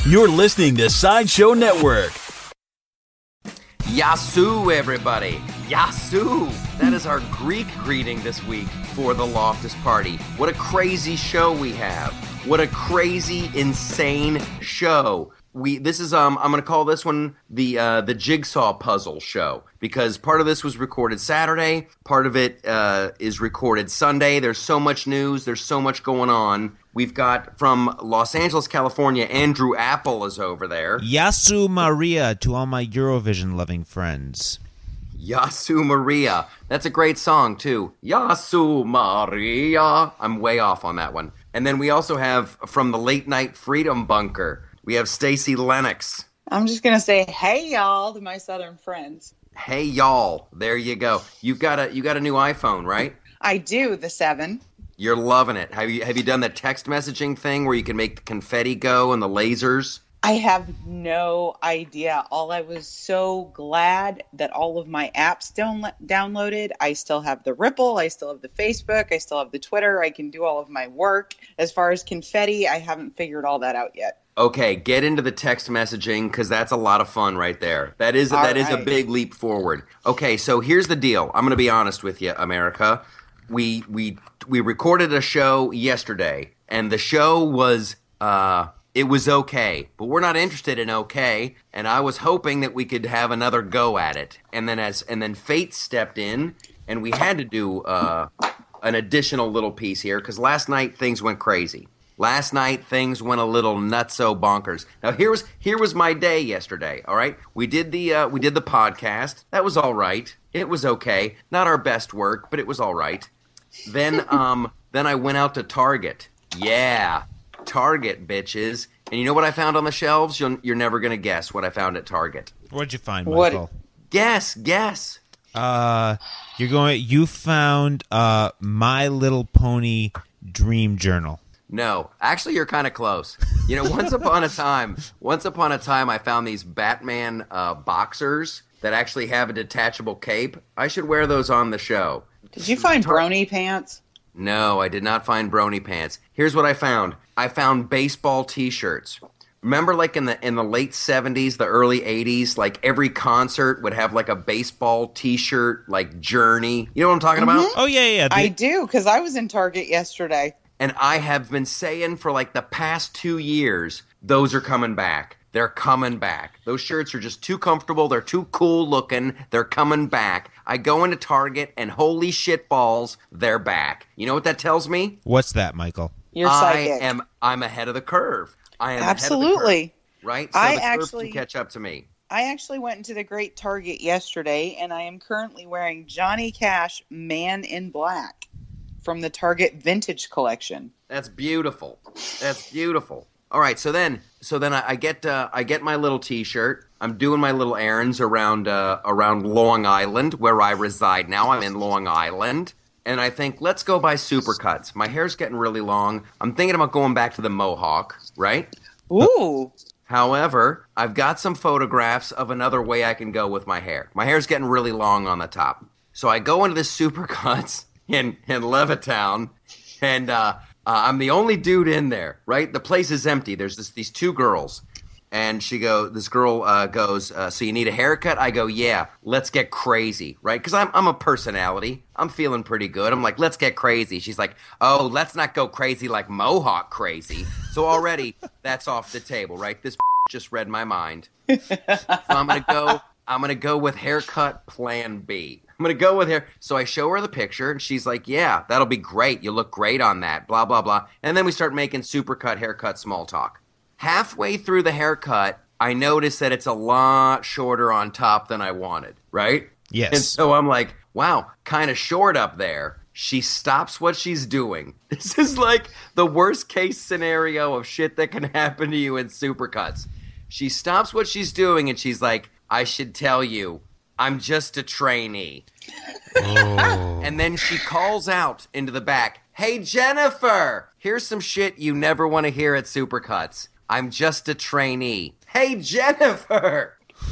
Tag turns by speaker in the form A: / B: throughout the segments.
A: You're listening to Sideshow Network.
B: Yasu, everybody. Yasu. That is our Greek greeting this week for the Loftus Party. What a crazy show we have. What a crazy, insane show. This is I'm going to call this one the Jigsaw Puzzle Show, because part of this was recorded Saturday, part of it is recorded Sunday. There's so much news, there's so much going on. We've got from Los Angeles, California, Andrew Apple is over there.
C: Yasu Maria to all my Eurovision loving friends.
B: Yasu Maria. That's a great song too. Yasu Maria. I'm way off on that one. And then we also have from the Late Night Freedom Bunker, we have Stacey Lennox.
D: I'm just going to say, hey, y'all, to my Southern friends.
B: Hey, y'all. There you go. You got a new iPhone, right?
D: I do, the 7.
B: You're loving it. Have you done the text messaging thing where you can make the confetti go and the lasers?
D: I have no idea. I was so glad that all of my apps downloaded. I still have the Ripple. I still have the Facebook. I still have the Twitter. I can do all of my work. As far as confetti, I haven't figured all that out yet.
B: Okay, get into the text messaging because that's a lot of fun right there. That is a big leap forward. Okay, so here's the deal. I'm going to be honest with you, America. We recorded a show yesterday, and the show was it was okay, but we're not interested in okay. And I was hoping that we could have another go at it, and then fate stepped in, and we had to do an additional little piece here because last night things went crazy. Last night, things went a little nutso bonkers. Now, here was my day yesterday, all right? We did the podcast. That was all right. It was okay. Not our best work, but it was all right. Then I went out to Target. Yeah, Target, bitches. And you know what I found on the shelves? You're never going to guess what I found at Target.
C: What'd you find, Michael?
B: Guess.
C: You found My Little Pony Dream Journal.
B: No, actually, you're kind of close. You know, once upon a time, I found these Batman boxers that actually have a detachable cape. I should wear those on the show.
D: Did you find brony pants?
B: No, I did not find brony pants. Here's what I found. I found baseball T-shirts. Remember, like in the late 70s, the early 80s, like every concert would have like a baseball T-shirt, like Journey. You know what I'm talking about?
C: Oh, yeah.
D: I do, because I was in Target yesterday.
B: And I have been saying for like the past 2 years, those are coming back. They're coming back. Those shirts are just too comfortable. They're too cool looking. They're coming back. I go into Target and holy shit balls, they're back. You know what that tells me?
C: What's that, Michael?
D: You're psychic.
B: I'm ahead of the curve. I am
D: absolutely
B: ahead of the curve, right? So the curve can catch up to me.
D: I actually went into the Great Target yesterday, and I am currently wearing Johnny Cash Man in Black from the Target Vintage Collection.
B: That's beautiful. That's beautiful. All right, so then I get my little T-shirt. I'm doing my little errands around Long Island, where I reside now. I'm in Long Island, and I think let's go buy Supercuts. My hair's getting really long. I'm thinking about going back to the Mohawk, right?
D: Ooh.
B: However, I've got some photographs of another way I can go with my hair. My hair's getting really long on the top, so I go into this Supercuts in Levittown, and I'm the only dude in there, right? The place is empty. There's these two girls, and this girl goes, so you need a haircut? I go, yeah, let's get crazy, right? Because I'm a personality. I'm feeling pretty good. I'm like, let's get crazy. She's like, oh, let's not go crazy like Mohawk crazy. So already that's off the table, right? This just read my mind. So I'm gonna go with haircut plan B. I'm going to go with her. So I show her the picture, and she's like, yeah, that'll be great. You look great on that, blah, blah, blah. And then we start making supercut, haircut, small talk. Halfway through the haircut, I notice that it's a lot shorter on top than I wanted, right?
C: Yes.
B: And so I'm like, wow, kind of short up there. She stops what she's doing. This is like the worst case scenario of shit that can happen to you in supercuts. She stops what she's doing, and she's like, I should tell you, I'm just a trainee.
C: Oh.
B: And then she calls out into the back, hey, Jennifer, here's some shit you never want to hear at Supercuts. I'm just a trainee. Hey, Jennifer.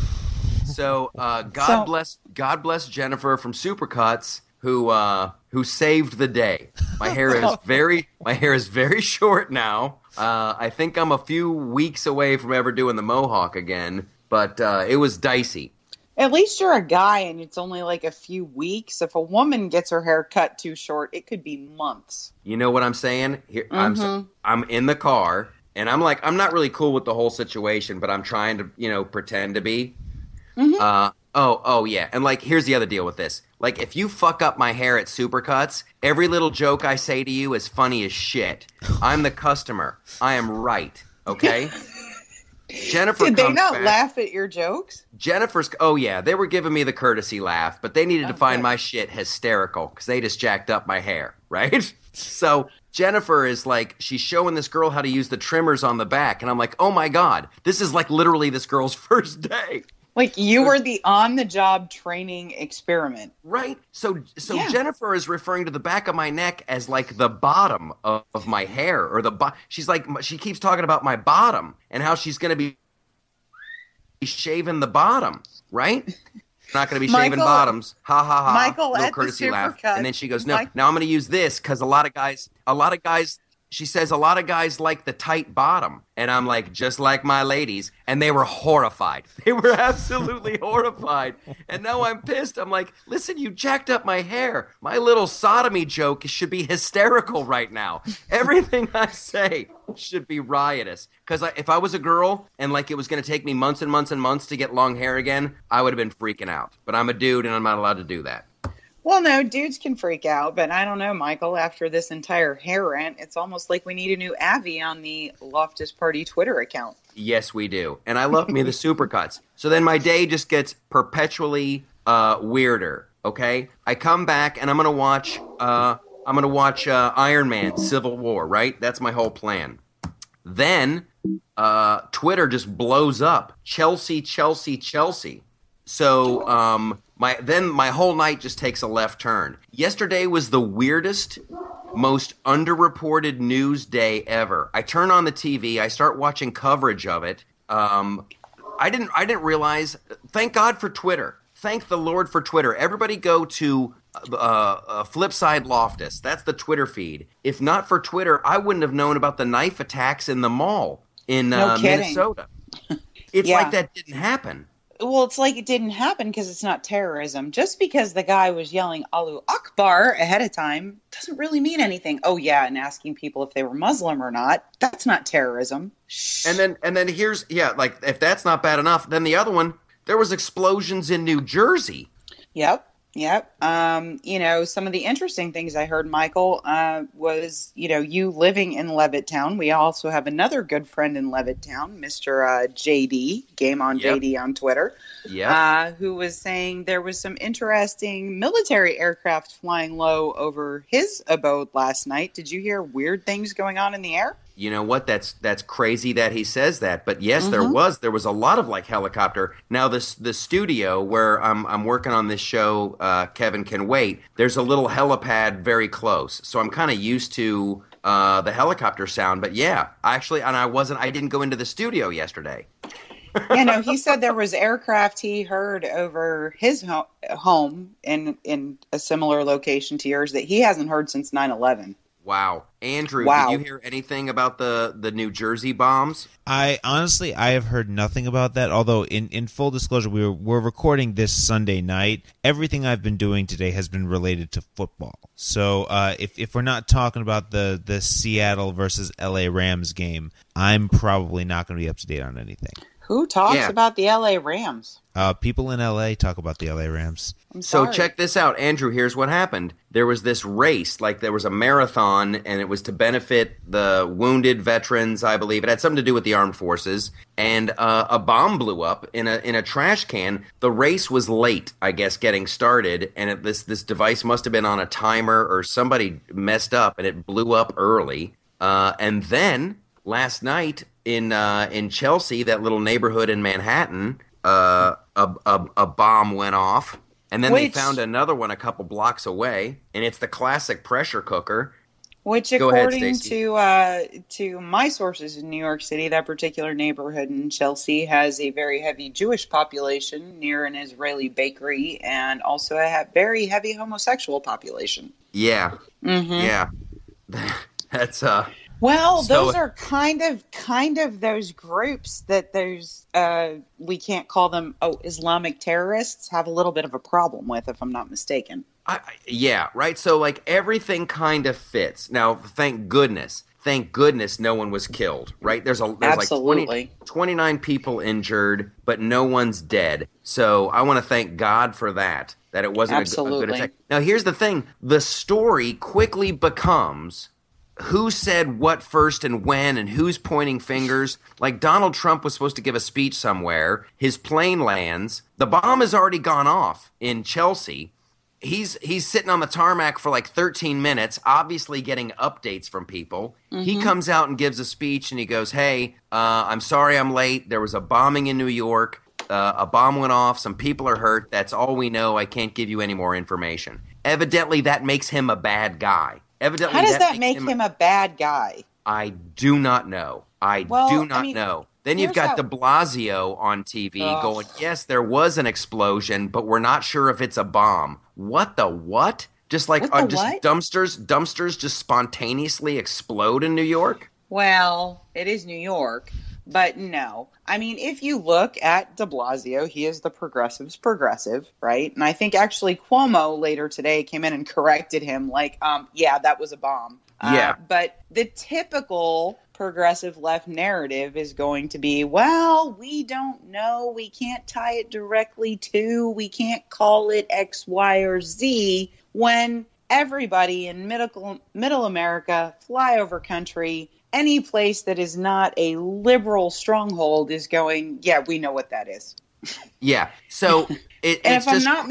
B: So God bless Jennifer from Supercuts who saved the day. My hair is very short now. I think I'm a few weeks away from ever doing the mohawk again, but it was dicey.
D: At least you're a guy and it's only like a few weeks. If a woman gets her hair cut too short, it could be months.
B: You know what I'm saying? Here,
D: Mm-hmm.
B: I'm in the car, and I'm like, I'm not really cool with the whole situation, but I'm trying to, pretend to be.
D: Mm-hmm.
B: Oh, yeah. And, like, here's the other deal with this. Like, if you fuck up my hair at Supercuts, every little joke I say to you is funny as shit. I'm the customer. I am right, okay? Jennifer
D: Did they
B: comes
D: not
B: back.
D: laugh at your jokes?
B: Oh, yeah, they were giving me the courtesy laugh, but they needed to find
D: Okay.
B: my shit hysterical because they just jacked up my hair, right? So Jennifer is like, she's showing this girl how to use the trimmers on the back, and I'm like, oh my God, this is like literally this girl's first day.
D: Like you were the on-the-job training experiment.
B: Right? So
D: Yeah.
B: Jennifer is referring to the back of my neck as like the bottom of my hair, or she's like, she keeps talking about my bottom and how she's going to be shaving the bottom, right? Not going to be shaving
D: Michael-
B: botums. Ha ha ha.
D: Michael,
B: Little
D: at the
B: courtesy laugh.
D: Supercuts,
B: And then she goes, no,
D: Mike-
B: now I'm going to use this because a lot of guys, she says a lot of guys like the tight bottom. And I'm like, just like my ladies. And they were horrified. They were absolutely horrified. And now I'm pissed. I'm like, listen, you jacked up my hair. My little sodomy joke should be hysterical right now. Everything I say should be riotous. Because if I was a girl and like it was going to take me months and months and months to get long hair again, I would have been freaking out. But I'm a dude and I'm not allowed to do that.
D: Well, no, dudes can freak out, but I don't know, Michael. After this entire hair rant, it's almost like we need a new Avi on the Loftus Party Twitter account.
B: Yes, we do. And I love me the supercuts. So then my day just gets perpetually weirder, okay? I come back and I'm going to watch Iron Man Civil War, right? That's my whole plan. Then Twitter just blows up. Chelsea, Chelsea, Chelsea. So my whole night just takes a left turn. Yesterday was the weirdest, most underreported news day ever. I turn on the TV, I start watching coverage of it. I didn't realize. Thank God for Twitter. Thank the Lord for Twitter. Everybody go to Flipside Loftus. That's the Twitter feed. If not for Twitter, I wouldn't have known about the knife attacks in the mall in
D: No kidding.
B: Minnesota. It's
D: Yeah.
B: like that didn't happen.
D: Well, it's like it didn't happen because it's not terrorism. Just because the guy was yelling Allahu Akbar ahead of time doesn't really mean anything. Oh, yeah, and asking people if they were Muslim or not, that's not terrorism. Shh.
B: And then here's like if that's not bad enough, then the other one, there was explosions in New Jersey.
D: Yep. Some of the interesting things I heard, Michael, was, you living in Levittown. We also have another good friend in Levittown, Mr. JD, Game on
B: Yep.
D: JD on Twitter, who was saying there was some interesting military aircraft flying low over his abode last night. Did you hear weird things going on in the air?
B: You know what? That's crazy that he says that. But yes, there
D: Mm-hmm.
B: was a lot of like helicopter. Now the studio where I'm working on this show, Kevin Can Wait. There's a little helipad very close, so I'm kind of used to the helicopter sound. But yeah, I didn't go into the studio yesterday.
D: He said there was aircraft he heard over his home in a similar location to yours that he hasn't heard since 9/11.
B: Wow, Andrew,
D: Wow.
B: did you hear anything about the New Jersey bombs?
C: I have heard nothing about that. Although in full disclosure, we're recording this Sunday night. Everything I've been doing today has been related to football. So if we're not talking about the Seattle versus LA Rams game, I'm probably not going to be up to date on anything.
D: Who talks
B: Yeah.
D: about the LA Rams?
C: People in LA talk about the LA Rams.
D: I'm
B: So
D: sorry.
B: check this out, Andrew. Here's what happened. There was this race, like there was a marathon, and it was to benefit the wounded veterans, I believe. It had something to do with the armed forces, and a bomb blew up in a trash can. The race was late, I guess, getting started, and this device must have been on a timer or somebody messed up, and it blew up early. And then last night in Chelsea, that little neighborhood in Manhattan, a bomb went off. And then they
D: Which-
B: found another one a couple blocks away, and it's the classic pressure cooker.
D: Which,
B: Go ahead,
D: according
B: Stacey.
D: to my sources in New York City, that particular neighborhood in Chelsea has a very heavy Jewish population near an Israeli bakery, and also a very heavy homosexual population.
B: Yeah,
D: Mm-hmm.
B: yeah. That's
D: Well,
B: So
D: those are kind of those groups that there's we can't call them Islamic terrorists have a little bit of a problem with, if I'm not mistaken.
B: Yeah, right. So like everything kind of fits. Now, thank goodness no one was killed, right? There's like
D: Absolutely.
B: 29 people injured, but no one's dead. So I want to thank God for that it wasn't a good
D: Absolutely.
B: attack. Now, here's the thing. The story quickly becomes who said what first and when and who's pointing fingers. Like Donald Trump was supposed to give a speech somewhere. His plane lands. The bomb has already gone off in Chelsea. He's sitting on the tarmac for like 13 minutes, obviously getting updates from people. He comes out and gives a speech, and he goes, hey, I'm sorry I'm late. There was a bombing in New York. A bomb went off. Some people are hurt. That's all we know. I can't give you any more information. Evidently, that makes him a bad guy. Evidently,
D: How does that
B: makes
D: make him a bad guy?
B: I do not know. I do not know. Then you've got de Blasio on TV going, yes, there was an explosion, but we're not sure if it's a bomb. What the what? Just like
D: What the
B: just
D: what?
B: dumpsters just spontaneously explode in New York?
D: Well, it is New York, but no. I mean, if you look at de Blasio, he is the progressive's progressive, right? And I think actually Cuomo later today came in and corrected him like, yeah, that was a bomb.
B: Yeah.
D: But the typical progressive left narrative is going to be, well, we don't know. We can't tie it directly to, we can't call it X, Y, or Z, when everybody in middle America, flyover country, any place that is not a liberal stronghold is going, yeah, we know what that is.
B: Yeah. So
D: If I'm not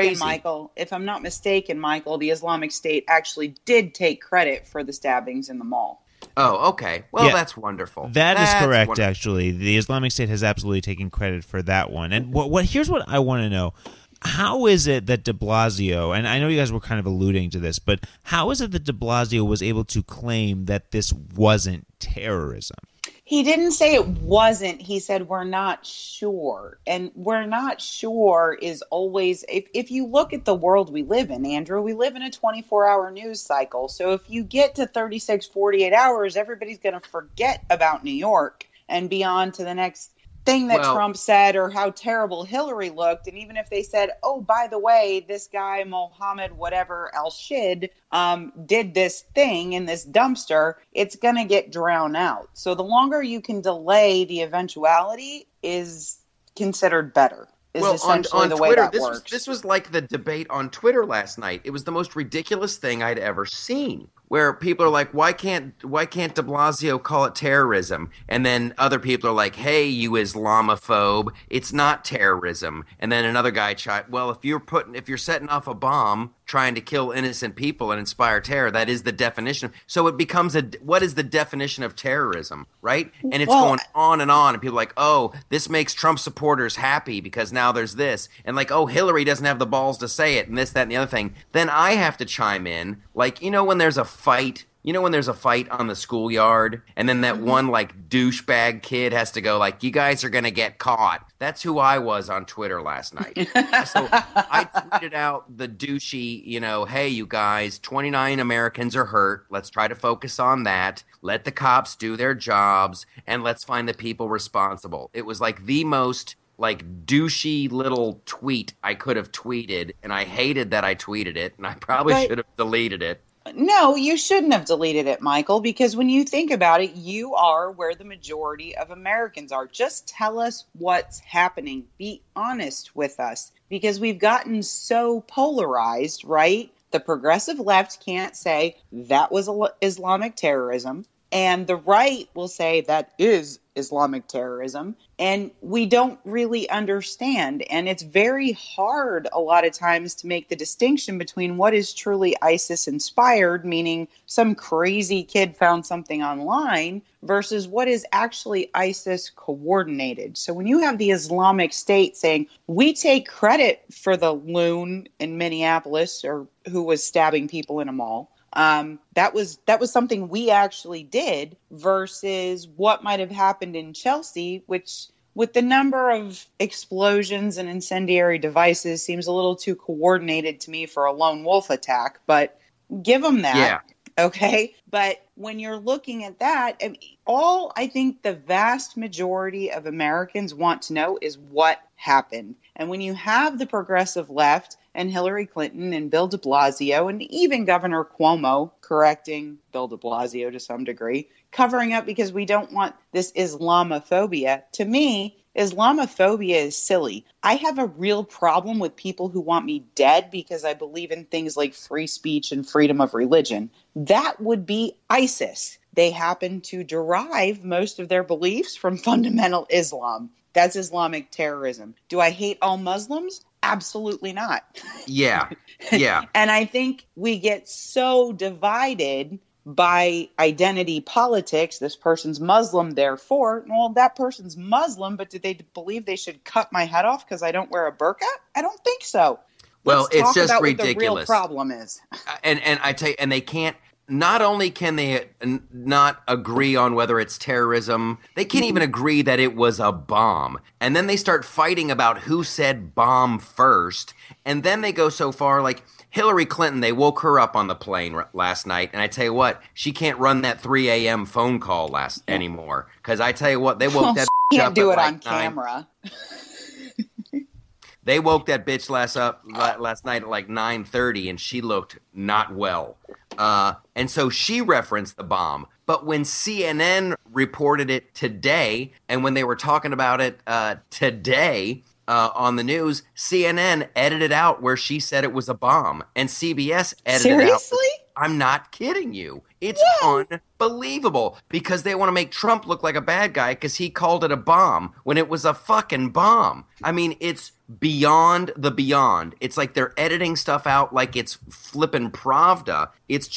D: mistaken, Michael, the Islamic State actually did take credit for the stabbings in the mall.
B: Oh, okay. Well,
C: Yeah.
B: that's wonderful.
C: That is correct,
B: wonderful.
C: actually. The Islamic State has absolutely taken credit for that one. And here's what I want to know. How is it that de Blasio, and I know you guys were kind of alluding to this, but how is it that de Blasio was able to claim that this wasn't terrorism?
D: He didn't say it wasn't. He said, we're not sure. And we're not sure is always, if you look at the world we live in, Andrew, we live in a 24-hour news cycle. So if you get to 36, 48 hours, everybody's going to forget about New York and be on to the next thing that Trump said or how terrible Hillary looked. And even if they said, oh, by the way, this guy, Mohammed, whatever, al-Shid, did this thing in this dumpster, it's going to get drowned out. So the longer you can delay the eventuality is considered better. Is essentially
B: on
D: the way
B: Twitter,
D: that works.
B: This was like the debate on Twitter last night. It was the most ridiculous thing I'd ever seen. Where people are like, why can't de Blasio call it terrorism? And then other people are like, hey, you Islamophobe, it's not terrorism. And then another guy well, if you're setting off a bomb trying to kill innocent people and inspire terror, that is the definition. So it becomes what is the definition of terrorism, right? And it's going on, and people are like, oh, this makes Trump supporters happy because now there's this. And like, oh, Hillary doesn't have the balls to say it, and this, that, and the other thing. Then I have to chime in, like, when there's a fight on the schoolyard, and then that one like douchebag kid has to go like, you guys are gonna get caught. That's who I was on Twitter last night. So I tweeted out the douchey, hey, you guys, 29 Americans are hurt. Let's try to focus on that. Let the cops do their jobs, and let's find the people responsible. It was like the most like douchey little tweet I could have tweeted, and I hated that I tweeted it, and I probably should have deleted it.
D: No, you shouldn't have deleted it, Michael, because when you think about it, you are where the majority of Americans are. Just tell us what's happening. Be honest with us, because we've gotten so polarized, right? The progressive left can't say that was Islamic terrorism, and the right will say that is Islamic terrorism, and we don't really understand. And it's very hard a lot of times to make the distinction between what is truly ISIS inspired, meaning some crazy kid found something online, versus what is actually ISIS coordinated. So when you have the Islamic State saying, we take credit for the loon in Minneapolis or who was stabbing people in a mall, that was something we actually did, versus what might have happened in Chelsea, which with the number of explosions and incendiary devices seems a little too coordinated to me for a lone wolf attack, but give them that.
B: Yeah.
D: Okay. But when you're looking at that, I think the vast majority of Americans want to know is what happened. And when you have the progressive left and Hillary Clinton and Bill de Blasio and even Governor Cuomo correcting Bill de Blasio to some degree, covering up because we don't want this Islamophobia, to me, Islamophobia is silly. I have a real problem with people who want me dead because I believe in things like free speech and freedom of religion. That would be ISIS. They happen to derive most of their beliefs from fundamental Islam. That's Islamic terrorism. Do I hate all Muslims? Absolutely not.
B: Yeah. Yeah.
D: And I think we get so divided by identity politics. This person's Muslim, therefore, well, that person's Muslim, but do they believe they should cut my head off because I don't wear a burqa? I don't think so.
B: Well,
D: Let's
B: it's
D: talk
B: just
D: about
B: ridiculous.
D: What the real problem is.
B: And I tell you, and they can't. Not only can they not agree on whether it's terrorism, they can't even agree that it was a bomb. And then they start fighting about who said bomb first. And then they go so far, like Hillary Clinton, they woke her up on the plane last night. And I tell you what, she can't run that 3 a.m. phone call anymore. Because I tell you what, they woke that
D: She
B: bitch
D: can't
B: up
D: do
B: at
D: it
B: like
D: on camera.
B: They woke that bitch last night at like 9:30, and she looked not well. And so she referenced the bomb. But when CNN reported it today, and when they were talking about it today on the news, CNN edited out where she said it was a bomb, and CBS edited out.
D: Seriously?
B: I'm not kidding you. It's unbelievable because they want to make Trump look like a bad guy because he called it a bomb when it was a fucking bomb. I mean, it's beyond the beyond. It's like they're editing stuff out like it's flippin' Pravda.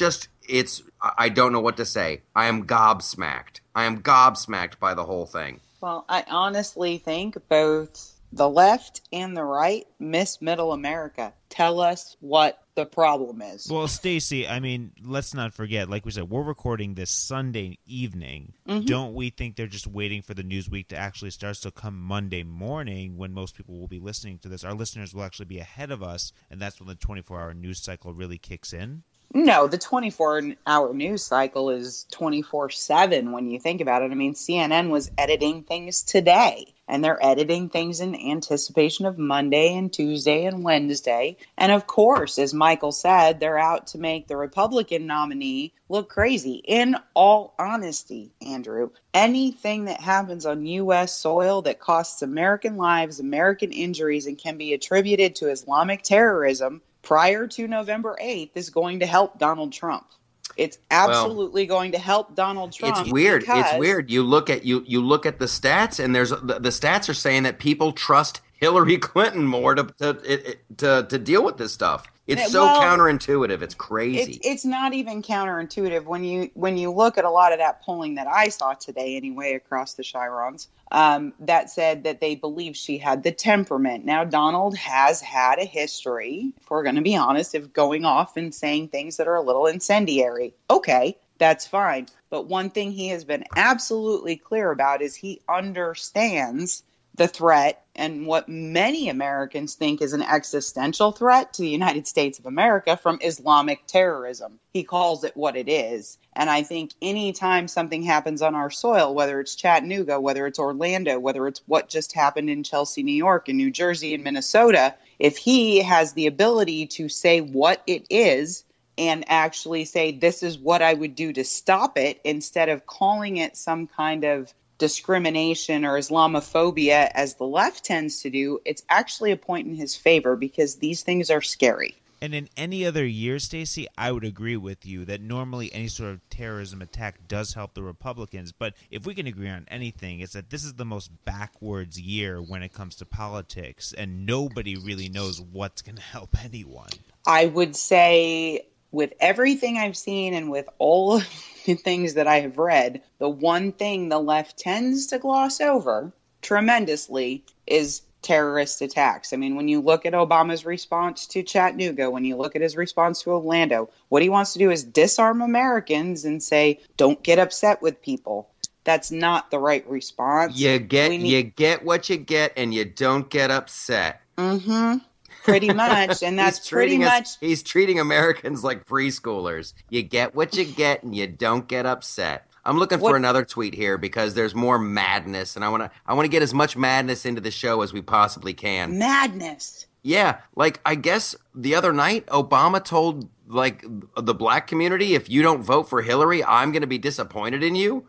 B: I don't know what to say. I am gobsmacked. I am gobsmacked by the whole thing.
D: Well, I honestly think both the left and the right miss middle America. Tell us what the problem is.
C: Well, Stacey, I mean, let's not forget, like we said, we're recording this Sunday evening. Mm-hmm. Don't we think they're just waiting for the news week to actually start? So come Monday morning, when most people will be listening to this, our listeners will actually be ahead of us, and that's when the 24-hour news cycle really kicks in?
D: No, the 24-hour news cycle is 24/7 when you think about it. I mean, CNN was editing things today, and they're editing things in anticipation of Monday and Tuesday and Wednesday. And of course, as Michael said, they're out to make the Republican nominee look crazy. In all honesty, Andrew, anything that happens on U.S. soil that costs American lives, American injuries, and can be attributed to Islamic terrorism prior to November 8th is going to help Donald Trump. It's absolutely going to help Donald Trump.
B: It's weird. It's weird. You look at the stats, and the stats are saying that people trust Hillary Clinton more to deal with this stuff. It's so counterintuitive. It's crazy.
D: It's not even counterintuitive when you look at a lot of that polling that I saw today anyway across the Chirons, that said that they believe she had the temperament. Now, Donald has had a history, if we're going to be honest, of going off and saying things that are a little incendiary. Okay, that's fine. But one thing he has been absolutely clear about is he understands the threat and what many Americans think is an existential threat to the United States of America from Islamic terrorism. He calls it what it is. And I think anytime something happens on our soil, whether it's Chattanooga, whether it's Orlando, whether it's what just happened in Chelsea, New York, and New Jersey and Minnesota, if he has the ability to say what it is and actually say, this is what I would do to stop it, instead of calling it some kind of discrimination or Islamophobia as the left tends to do, it's actually a point in his favor because these things are scary.
C: And in any other year, Stacey, I would agree with you that normally any sort of terrorism attack does help the Republicans. But if we can agree on anything, it's that this is the most backwards year when it comes to politics, and nobody really knows what's going to help anyone.
D: I would say, with everything I've seen and with all of the things that I have read, the one thing the left tends to gloss over tremendously is terrorist attacks. I mean, when you look at Obama's response to Chattanooga, when you look at his response to Orlando, what he wants to do is disarm Americans and say, don't get upset with people. That's not the right response.
B: You get what you get, and you don't get upset.
D: Mm-hmm. Pretty much, and that's pretty much.
B: He's treating Americans like preschoolers. You get what you get, and you don't get upset. I'm looking for another tweet here because there's more madness, and I want to get as much madness into the show as we possibly can.
D: Madness.
B: Yeah, like I guess the other night Obama told like the black community, if you don't vote for Hillary, I'm going to be disappointed in you.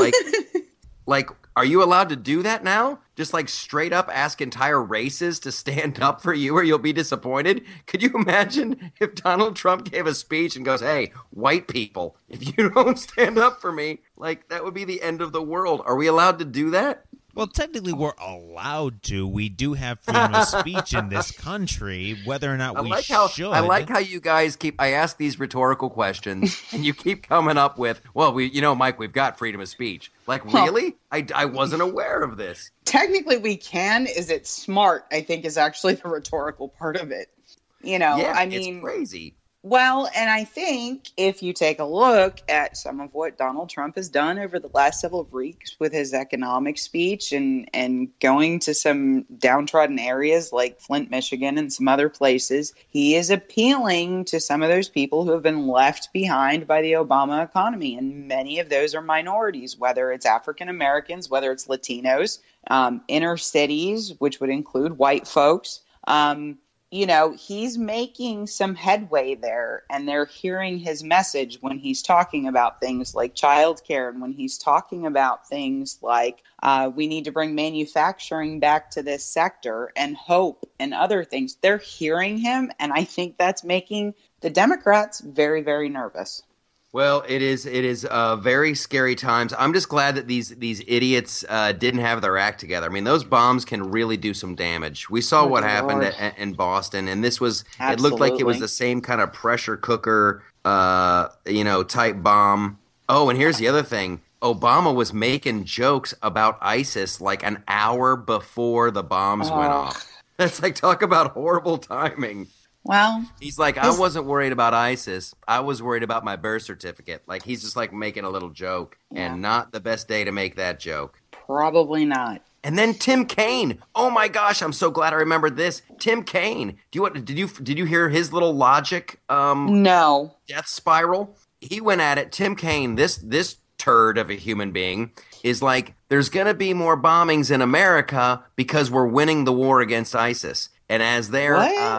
B: Like, are you allowed to do that now? Just like straight up ask entire races to stand up for you or you'll be disappointed? Could you imagine if Donald Trump gave a speech and goes, hey, white people, if you don't stand up for me, like that would be the end of the world. Are we allowed to do that?
C: Well, technically, we're allowed to. We do have freedom of speech in this country, whether or not should.
B: I like how you guys I ask these rhetorical questions, and you keep coming up with, well, Mike, we've got freedom of speech. Like, really? I wasn't aware of this.
D: Technically, we can. Is it smart? I think is actually the rhetorical part of it.
B: Yeah,
D: I mean,
B: it's crazy.
D: Well, and I think if you take a look at some of what Donald Trump has done over the last several weeks with his economic speech and going to some downtrodden areas like Flint, Michigan, and some other places, he is appealing to some of those people who have been left behind by the Obama economy. And many of those are minorities, whether it's African Americans, whether it's Latinos, inner cities, which would include white folks. He's making some headway there, and they're hearing his message when he's talking about things like childcare and when he's talking about things like we need to bring manufacturing back to this sector and hope and other things. They're hearing him, and I think that's making the Democrats very, very nervous.
B: Well, it is very scary times. I'm just glad that these idiots didn't have their act together. I mean, those bombs can really do some damage. We saw what happened in Boston, and this was Absolutely. It looked like it was the same kind of pressure cooker, type bomb. Oh, and here's the other thing. Obama was making jokes about ISIS like an hour before the bombs went off. That's like, talk about horrible timing.
D: Well,
B: he's like, I wasn't worried about ISIS. I was worried about my birth certificate. Like, he's just like making a little joke, and not the best day to make that joke.
D: Probably not.
B: And then Tim Kaine. Oh my gosh, I'm so glad I remembered this. Tim Kaine. Did you hear his little logic?
D: No.
B: Death spiral. He went at it. Tim Kaine, this turd of a human being, is like, there's going to be more bombings in America because we're winning the war against ISIS. And as their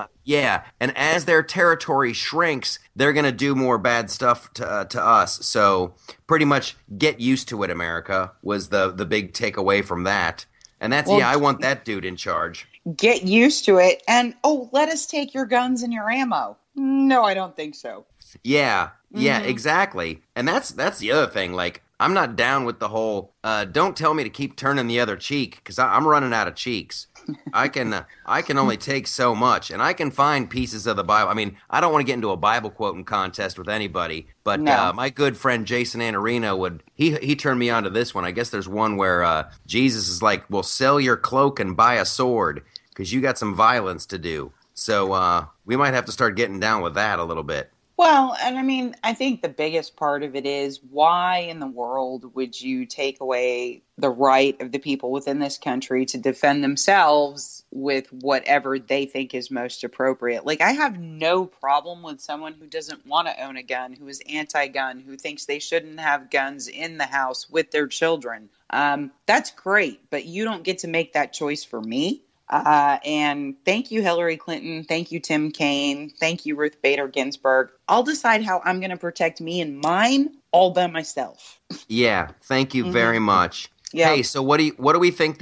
B: and as their territory shrinks, they're going to do more bad stuff to us. So pretty much get used to it, America, was the big takeaway from that. And that's, I want that dude in charge.
D: Get used to it. And, let us take your guns and your ammo. No, I don't think so.
B: Yeah, exactly. And that's the other thing. Like, I'm not down with the whole, don't tell me to keep turning the other cheek, because I'm running out of cheeks. I can only take so much, and I can find pieces of the Bible. I mean, I don't want to get into a Bible quoting contest with anybody, but my good friend Jason Anarino he turned me on to this one. I guess there's one where Jesus is like, well, sell your cloak and buy a sword because you got some violence to do. So we might have to start getting down with that a little bit.
D: Well, and I mean, I think the biggest part of it is, why in the world would you take away the right of the people within this country to defend themselves with whatever they think is most appropriate? Like, I have no problem with someone who doesn't want to own a gun, who is anti-gun, who thinks they shouldn't have guns in the house with their children. That's great, but you don't get to make that choice for me. And thank you, Hillary Clinton. Thank you, Tim Kaine. Thank you, Ruth Bader Ginsburg. I'll decide how I'm going to protect me and mine all by myself.
B: Yeah, thank you very much.
D: Yeah.
B: Hey, so what do we think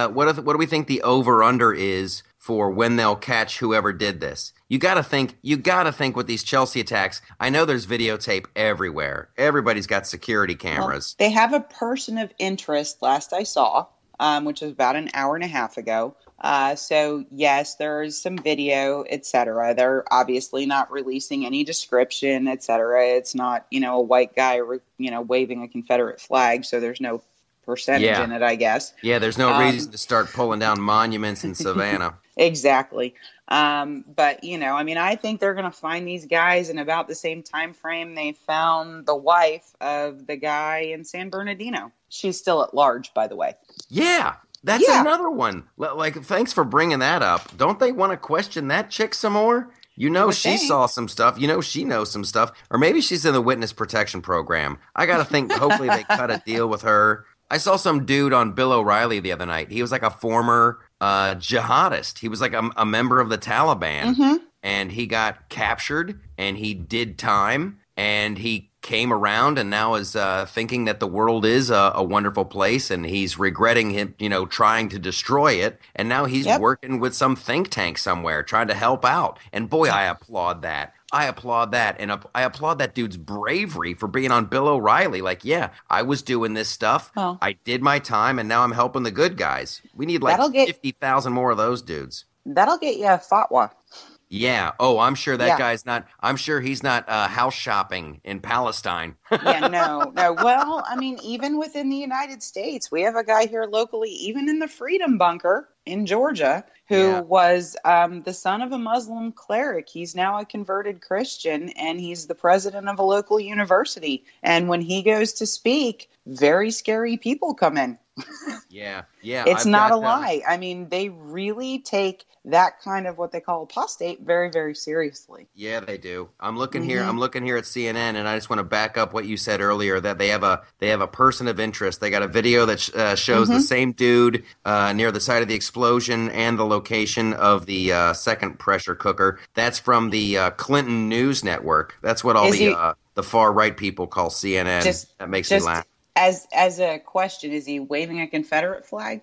B: the over under is for when they'll catch whoever did this? You got to think with these Chelsea attacks. I know there's videotape everywhere. Everybody's got security cameras.
D: Well, they have a person of interest, last I saw, which was about an hour and a half ago. So yes, there is some video, etc. They're obviously not releasing any description, etc. It's not, a white guy, waving a Confederate flag. So there's no percentage in it, I guess.
B: Yeah. There's no reason to start pulling down monuments in Savannah.
D: Exactly. But I think they're going to find these guys in about the same time frame they found the wife of the guy in San Bernardino. She's still at large, by the way.
B: Yeah. That's
D: Yeah.
B: another one. Like, thanks for bringing that up. Don't they want to question that chick some more? You know,
D: would
B: she
D: think.
B: saw some stuff. You know, she knows some stuff. Or maybe she's in the witness protection program. I got to think, hopefully they cut a deal with her. I saw some dude on Bill O'Reilly the other night. He was like a former jihadist. He was like a member of the Taliban. And he got captured and he did time. And he came around and now is thinking that the world is a wonderful place, and he's regretting him, trying to destroy it. And now he's working with some think tank somewhere, trying to help out. And boy, I applaud that. I applaud that. And I applaud that dude's bravery for being on Bill O'Reilly. Like, yeah, I was doing this stuff.
D: Oh.
B: I did my time, and now I'm helping the good guys. We need like 50,000 more of those dudes.
D: That'll get you a fatwa.
B: Yeah. Oh, I'm sure that guy's not. I'm sure he's not house shopping in Palestine.
D: Yeah, no. Well, I mean, even within the United States, we have a guy here locally, even in the Freedom Bunker in Georgia, who was the son of a Muslim cleric. He's now a converted Christian, and he's the president of a local university. And when he goes to speak, very scary people come in.
B: Yeah.
D: It's not a lie. I mean, they really take that kind of what they call apostate very, very seriously.
B: Yeah, they do. I'm looking here. I'm looking here at CNN, and I just want to back up what you said earlier, that they have a person of interest. They got a video that shows the same dude near the site of the explosion and the location of the second pressure cooker. That's from the Clinton News Network. That's what all the far right people call CNN. That makes me laugh.
D: As a question, is he waving a Confederate flag?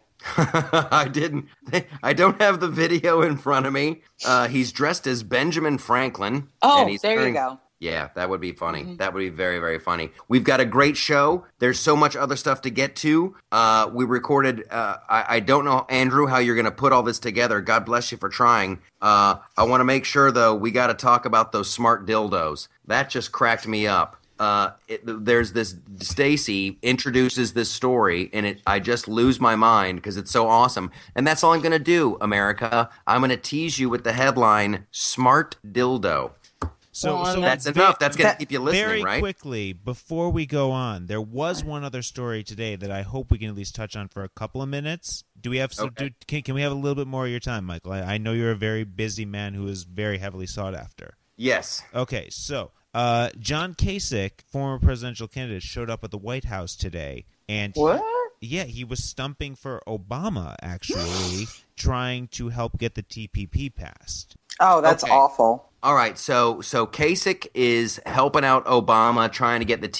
B: I don't have the video in front of me. He's dressed as Benjamin Franklin.
D: Oh,
B: you
D: go.
B: Yeah, that would be funny. That would be very, very funny. We've got a great show. There's so much other stuff to get to. We recorded, I don't know, Andrew, how you're going to put all this together. God bless you for trying. I want to make sure, though, we got to talk about those smart dildos. That just cracked me up. There's this Stacy introduces this story, and I just lose my mind because it's so awesome. And that's all I'm going to do, America. I'm going to tease you with the headline, Smart Dildo.
C: So
B: that's enough. That's going to keep you listening,
C: very
B: right?
C: Quickly, before we go on, there was one other story today that I hope we can at least touch on for a couple of minutes. Do we have? Can we have a little bit more of your time, Michael? I know you're a very busy man who is very heavily sought after.
B: Yes.
C: Okay, so John Kasich, former presidential candidate, showed up at the White House today, and he was stumping for Obama, actually, trying to help get the TPP passed.
D: Oh, that's awful.
B: All right, so Kasich is helping out Obama, trying to get the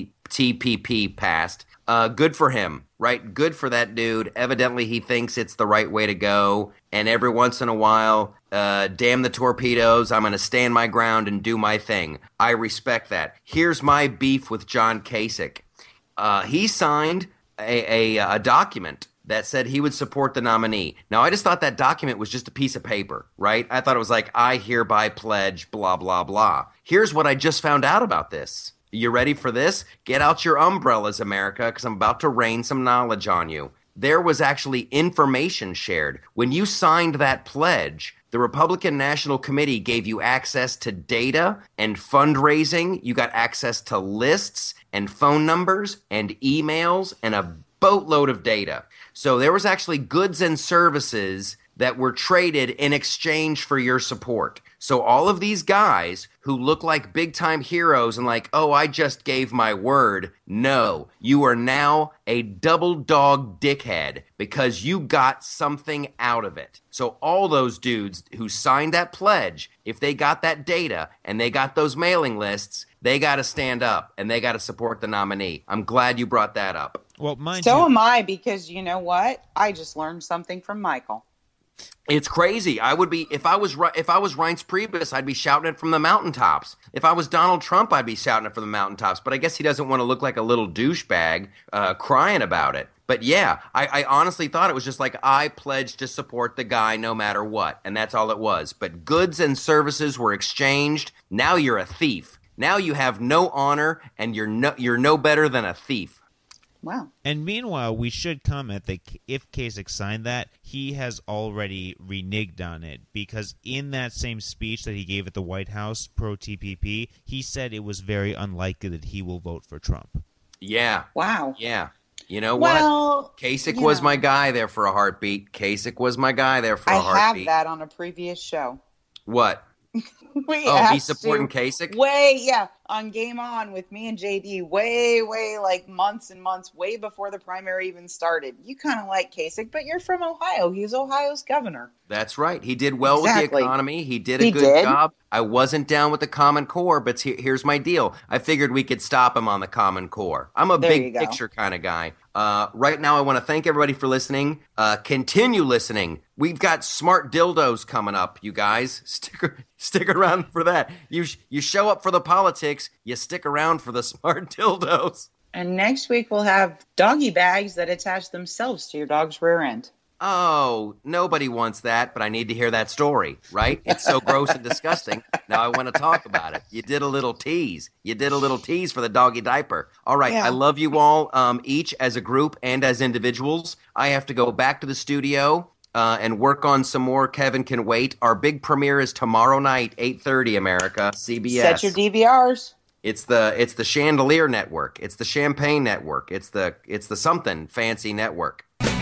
B: TPP passed. Good for him, right? Good for that dude. Evidently, he thinks it's the right way to go. And every once in a while, damn the torpedoes, I'm going to stand my ground and do my thing. I respect that. Here's my beef with John Kasich. He signed a document that said he would support the nominee. Now, I just thought that document was just a piece of paper, right? I thought it was like, I hereby pledge, blah, blah, blah. Here's what I just found out about this. You ready for this? Get out your umbrellas, America, because I'm about to rain some knowledge on you. There was actually information shared. When you signed that pledge, the Republican National Committee gave you access to data and fundraising. You got access to lists and phone numbers and emails and a boatload of data. So there was actually goods and services that were traded in exchange for your support. So all of these guys who look like big-time heroes and like, oh, I just gave my word. No, you are now a double-dog dickhead because you got something out of it. So all those dudes who signed that pledge, if they got that data and they got those mailing lists, they got to stand up and they got to support the nominee. I'm glad you brought that up.
C: Well,
D: so am I, because you know what? I just learned something from Michael.
B: It's crazy. I would be if I was Reince Priebus, I'd be shouting it from the mountaintops. If I was Donald Trump, I'd be shouting it from the mountaintops. But I guess he doesn't want to look like a little douchebag crying about it. But yeah, I honestly thought it was just like I pledged to support the guy no matter what, and that's all it was. But goods and services were exchanged. Now you're a thief. Now you have no honor, and you're no better than a thief.
D: Wow.
C: And meanwhile, we should comment that if Kasich signed that, he has already reneged on it, because in that same speech that he gave at the White House pro-TPP, he said it was very unlikely that he will vote for Trump.
B: Yeah.
D: Wow.
B: Yeah. You know
D: Well,
B: what? Kasich
D: you
B: was
D: know.
B: my guy there for a heartbeat. Kasich was my guy there for
D: I
B: a
D: have
B: heartbeat.
D: that on a previous show.
B: What?
D: We
B: Oh, he's
D: asked
B: supporting
D: to
B: Kasich?
D: on Game On with me and JD, way like months and months, way before the primary even started. You kind of like Kasich, but you're from Ohio. He's Ohio's governor.
B: That's right. He did well with
D: Exactly.
B: the economy. He did a
D: He
B: good
D: did.
B: job. I wasn't down with the Common Core, but here's my deal. I figured we could stop him on the Common Core. I'm a
D: There you
B: big
D: go.
B: picture kind of guy. Right now, I want to thank everybody for listening. Continue listening. We've got smart dildos coming up, you guys. Stick around for that. You show up for the politics. You stick around for the smart dildos.
D: And next week we'll have doggy bags that attach themselves to your dog's rear end.
B: Oh, nobody wants that, but I need to hear that story, right? It's so gross and disgusting. Now I want to talk about it. You did a little tease. You did a little tease for the doggy diaper. All right.
D: Yeah.
B: I love you all, each as a group and as individuals. I have to go back to the studio and work on some more Kevin Can Wait. Our big premiere is tomorrow night, 8:30 America, CBS.
D: Set your DVRs.
B: It's the Chandelier Network. It's the Champagne Network. It's the something fancy network.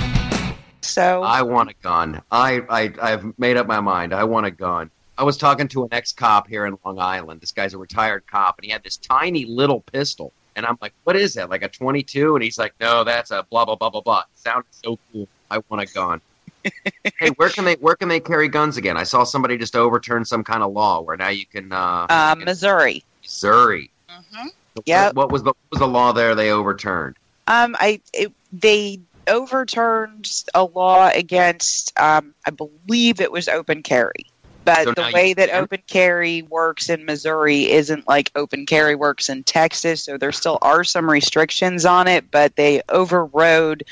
D: So
B: I want a gun. I've made up my mind. I want a gun. I was talking to an ex-cop here in Long Island. This guy's a retired cop, and he had this tiny little pistol. And I'm like, what is that, like a 22? And he's like, no, that's a blah, blah, blah, blah, blah. It sounded so cool. I want a gun. Hey, where can they carry guns again? I saw somebody just overturn some kind of law where now you can
D: Missouri.
B: Missouri.
D: Mm-hmm. Yep.
B: What was the law there they overturned?
D: They overturned a law against, I believe it was open carry. But
B: So
D: the
B: now
D: way
B: you
D: that
B: can?
D: open carry works in Missouri isn't like open carry works in Texas. So there still are some restrictions on it, but they overrode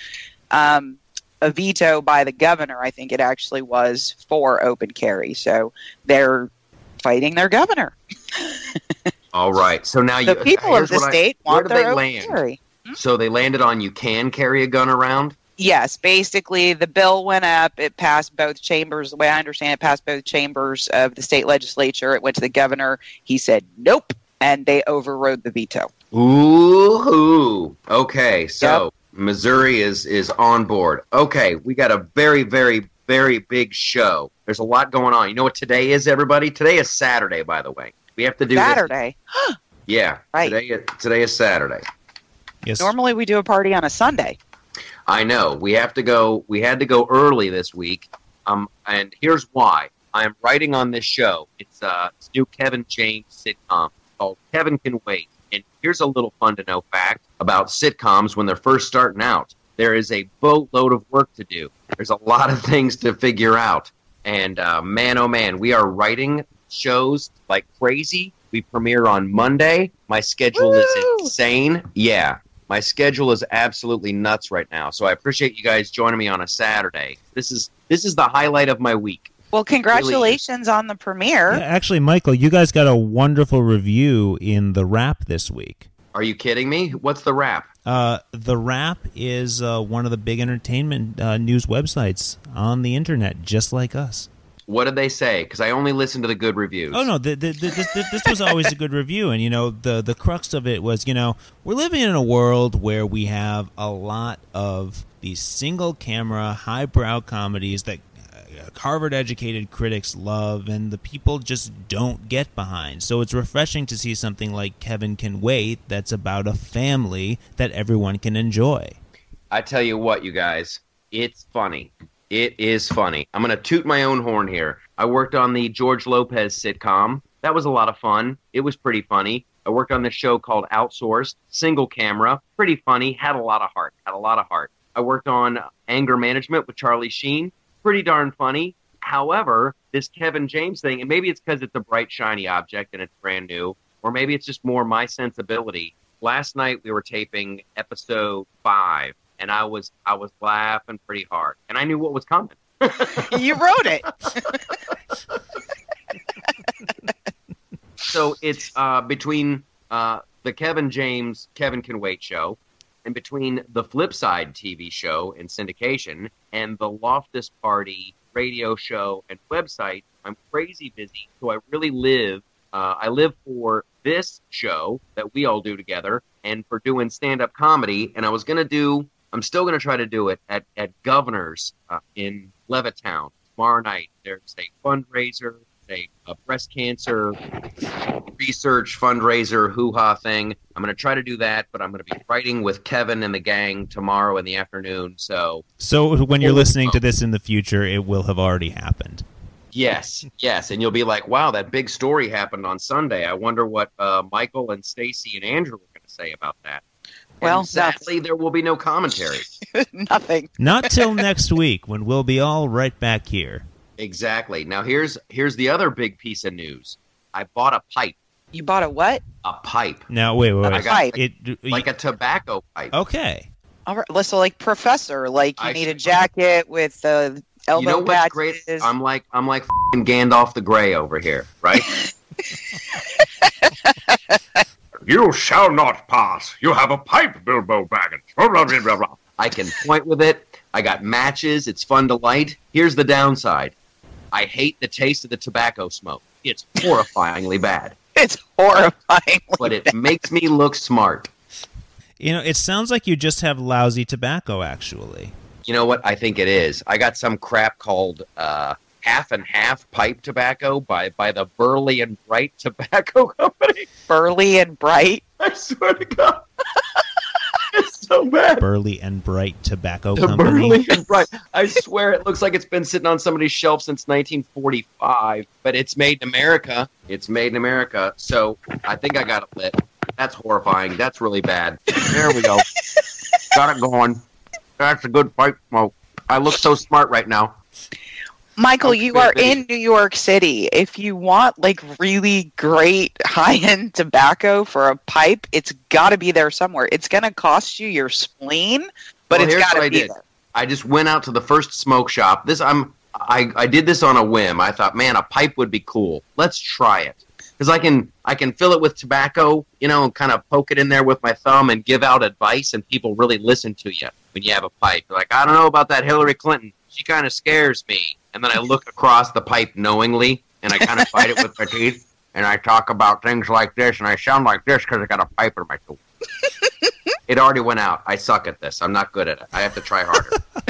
D: a veto by the governor, I think it actually was, for open carry. So they're fighting their governor.
B: All right. So now
D: The people of the state
B: where
D: want
B: did
D: their
B: they
D: open
B: land?
D: carry.
B: So they landed on you can carry a gun around?
D: Yes, basically the bill went up. It passed both chambers. The way I understand it, passed both chambers of the state legislature. It went to the governor. He said nope, and they overrode the veto.
B: Ooh. Okay, so Missouri is on board. Okay, we got a very, very, very big show. There's a lot going on. You know what today is, everybody? Today is Saturday, by the way. We have to do
D: Saturday.
B: This. Yeah,
D: Right.
B: Today is Saturday.
C: Yes.
D: Normally we do a party on a Sunday.
B: I know. We had to go early this week. And here's why. I'm writing on this show. It's new Kevin James sitcom called Kevin Can Wait. And here's a little fun to know fact about sitcoms when they're first starting out. There is a boatload of work to do. There's a lot of things to figure out. And man, oh man, we are writing shows like crazy. We premiere on Monday. My schedule is insane. Yeah. My schedule is absolutely nuts right now, so I appreciate you guys joining me on a Saturday. This is the highlight of my week.
D: Well, congratulations on the premiere.
C: Yeah, actually, Michael, you guys got a wonderful review in The Wrap this week.
B: Are you kidding me? What's the Wrap?
C: The Wrap is one of the big entertainment news websites on the internet, just like us.
B: What did they say? Because I only listen to the good reviews.
C: Oh no, this was always a good review, and the crux of it was we're living in a world where we have a lot of these single camera highbrow comedies that Harvard educated critics love, and the people just don't get behind. So it's refreshing to see something like Kevin Can Wait that's about a family that everyone can enjoy.
B: I tell you what, you guys, it's funny. It is funny. I'm going to toot my own horn here. I worked on the George Lopez sitcom. That was a lot of fun. It was pretty funny. I worked on this show called Outsourced, single camera, pretty funny, had a lot of heart. I worked on Anger Management with Charlie Sheen, pretty darn funny. However, this Kevin James thing, and maybe it's because it's a bright, shiny object and it's brand new, or maybe it's just more my sensibility. Last night we were taping episode 5. And I was laughing pretty hard, and I knew what was coming.
D: You wrote it.
B: So it's between the Kevin James Kevin Can Wait show, and between the Flipside TV show and syndication, and the Loftus Party radio show and website. I'm crazy busy, so I really live. I live for this show that we all do together, and for doing stand-up comedy. And I was going to do I'm still going to try to do it at Governor's in Levittown tomorrow night. There's a fundraiser, a breast cancer research fundraiser hoo-ha thing. I'm going to try to do that, but I'm going to be writing with Kevin and the gang tomorrow in the afternoon. So
C: when you're listening to this in the future, it will have already happened.
B: Yes, and you'll be like, wow, that big story happened on Sunday. I wonder what Michael and Stacy and Andrew are going to say about that.
D: Well,
B: and sadly, there will be no commentary.
D: Nothing.
C: Not till next week, when we'll be all right back here.
B: Exactly. Now, here's the other big piece of news. I bought a pipe.
D: You bought a what?
B: A pipe.
C: Now, wait.
B: I got
D: pipe.
B: like a tobacco pipe.
C: Okay.
D: All right. So, like Professor, like you need a jacket with the elbow
B: you know what's
D: patches.
B: great? I'm like f***ing Gandalf the Grey over here, right?
E: You shall not pass. You have a pipe, Bilbo Baggins.
B: I can point with it. I got matches. It's fun to light. Here's the downside. I hate the taste of the tobacco smoke. It's horrifyingly bad.
D: It's horrifying.
B: But it makes me look smart.
C: You know, it sounds like you just have lousy tobacco, actually.
B: You know what? I think it is. I got some crap called Half and Half pipe tobacco by the Burley and Bright Tobacco Company.
D: Burley and Bright?
B: I swear to God. It's so bad.
C: Burley and Bright Tobacco
B: The
C: Company.
B: Burley and Bright. I swear it looks like it's been sitting on somebody's shelf since 1945, but it's made in America. It's made in America, so I think I got it lit. That's horrifying. That's really bad. There we go. Got it going. That's a good pipe smoke. I look so smart right now.
D: Michael, you are in New York City. If you want like really great high-end tobacco for a pipe, it's got to be there somewhere. It's going to cost you your spleen, but it's got to be there.
B: I just went out to the first smoke shop. I did this on a whim. I thought, man, a pipe would be cool. Let's try it. Because I can fill it with tobacco, and kind of poke it in there with my thumb and give out advice, and people really listen to you when you have a pipe. They're like, I don't know about that Hillary Clinton. She kind of scares me. And then I look across the pipe knowingly, and I kind of fight it with my teeth, and I talk about things like this, and I sound like this because I got a pipe in my tooth. It already went out. I suck at this. I'm not good at it. I have to try harder.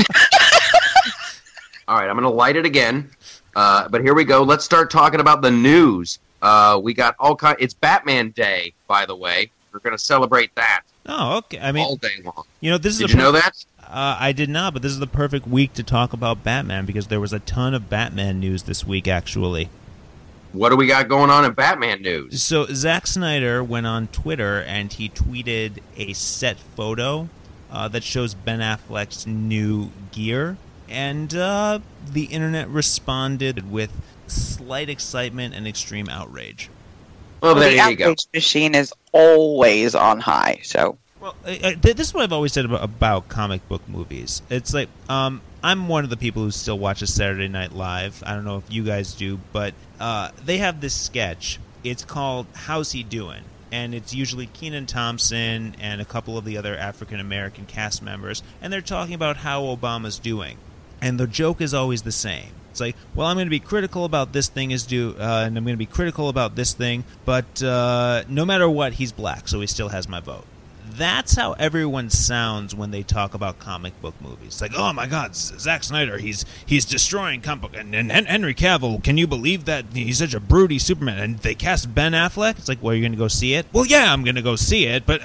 B: All right, I'm going to light it again. But here we go. Let's start talking about the news. We got all kinds. It's Batman Day, by the way. We're going to celebrate that.
C: Oh, okay. I mean,
B: all day long.
C: This is.
B: Did you know that?
C: I did not, but this is the perfect week to talk about Batman because there was a ton of Batman news this week, actually.
B: What do we got going on in Batman news?
C: So Zack Snyder went on Twitter and he tweeted a set photo that shows Ben Affleck's new gear, and the internet responded with slight excitement and extreme outrage.
B: Well, there
D: the
B: you go.
D: outrage machine is always on high, so...
C: Well, this is what I've always said about comic book movies. It's like, I'm one of the people who still watches Saturday Night Live. I don't know if you guys do, but they have this sketch. It's called How's He Doing? And it's usually Kenan Thompson and a couple of the other African-American cast members, and they're talking about how Obama's doing. And the joke is always the same. It's like, well, I'm going to be critical about this thing and I'm going to be critical about this thing, but no matter what, he's black, so he still has my vote. That's how everyone sounds when they talk about comic book movies. It's like, oh my God, Zack Snyder, he's destroying comic book. And Henry Cavill, can you believe that he's such a broody Superman? And they cast Ben Affleck? It's like, well, are you going to go see it? Well, yeah, I'm going to go see it, but...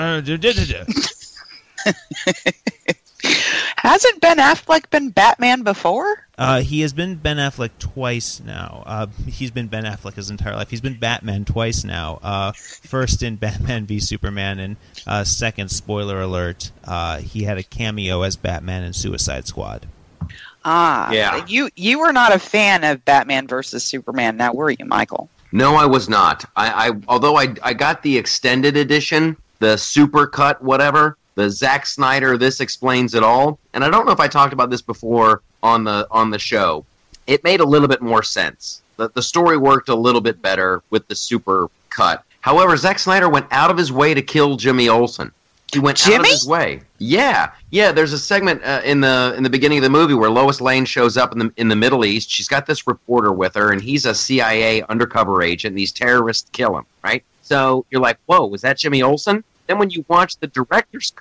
D: Hasn't Ben Affleck been Batman before?
C: He has been Ben Affleck twice now. He's been Ben Affleck his entire life. He's been Batman twice now. First in Batman v Superman, and second, spoiler alert, he had a cameo as Batman in Suicide Squad.
B: Yeah.
D: You were not a fan of Batman versus Superman, now were you, Michael?
B: No, I was not. Although I got the extended edition, the super cut, whatever, the Zack Snyder This Explains It All, and I don't know if I talked about this before on the show. It made a little bit more sense. The story worked a little bit better with the super cut. However, Zack Snyder went out of his way to kill Jimmy Olsen. He went out of his way. Yeah. There's a segment in the beginning of the movie where Lois Lane shows up in the Middle East. She's got this reporter with her, and he's a CIA undercover agent. And these terrorists kill him. Right. So you're like, whoa, was that Jimmy Olsen? Then when you watch the director's cut,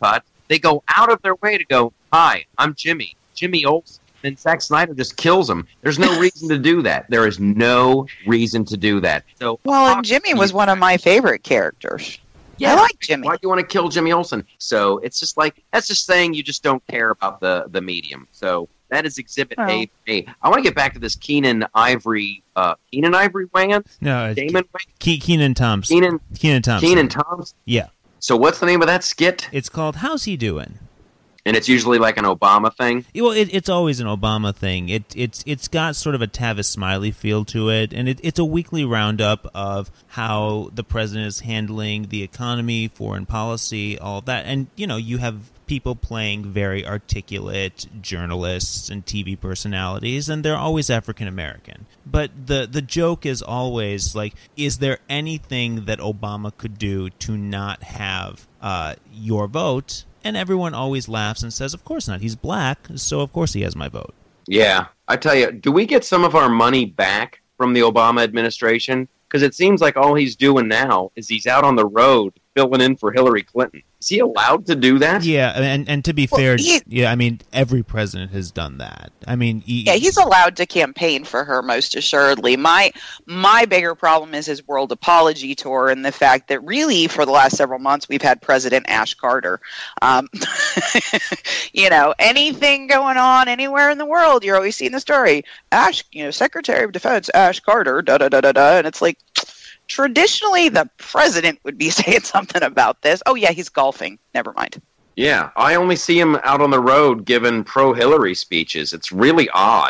B: They go out of their way to go, "Hi, I'm Jimmy Olsen." And Zack Snyder just kills him. There's no reason to do that. There is no reason to do that. So,
D: Well, and Jimmy was one of my favorite characters.
B: yeah,
D: I like Jimmy.
B: Why do you want to kill Jimmy Olsen? So it's just like, that's just saying you just don't care about the medium. So that is Exhibit A. I want to get back to this Keenan Ivory Wayans?
C: No,
B: Damon
C: Keenan Thompson. Keenan Thompson.
B: Keenan Thompson?
C: Yeah.
B: So what's the name of that skit?
C: It's called How's He Doing?
B: And it's usually like an Obama thing?
C: Well, it's always an Obama thing. It's got sort of a Tavis Smiley feel to it, and it's a weekly roundup of how the president is handling the economy, foreign policy, all of that. And, you have people playing very articulate journalists and TV personalities, and they're always African American. But the joke is always like, is there anything that Obama could do to not have your vote? And everyone always laughs and says, of course not. He's black, so of course he has my vote.
B: Yeah. I tell you, do we get some of our money back from the Obama administration? Because it seems like all he's doing now is he's out on the road filling in for Hillary Clinton. Is he allowed to do that?
C: Yeah, and to be fair, every president has done that.
D: He's allowed to campaign for her, most assuredly. My bigger problem is his world apology tour and the fact that really for the last several months we've had President Ash Carter. Anything going on anywhere in the world, you're always seeing the story. Ash, Secretary of Defense Ash Carter, da-da-da-da-da, and it's like, traditionally, the president would be saying something about this. Oh, yeah, he's golfing. Never mind.
B: Yeah, I only see him out on the road giving pro-Hillary speeches. It's really odd.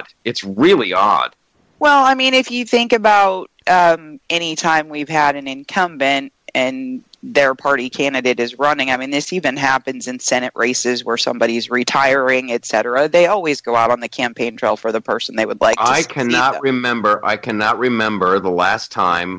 D: Well, if you think about any time we've had an incumbent and their party candidate is running, this even happens in Senate races where somebody's retiring, etc. They always go out on the campaign trail for the person they would like to
B: I cannot remember the last time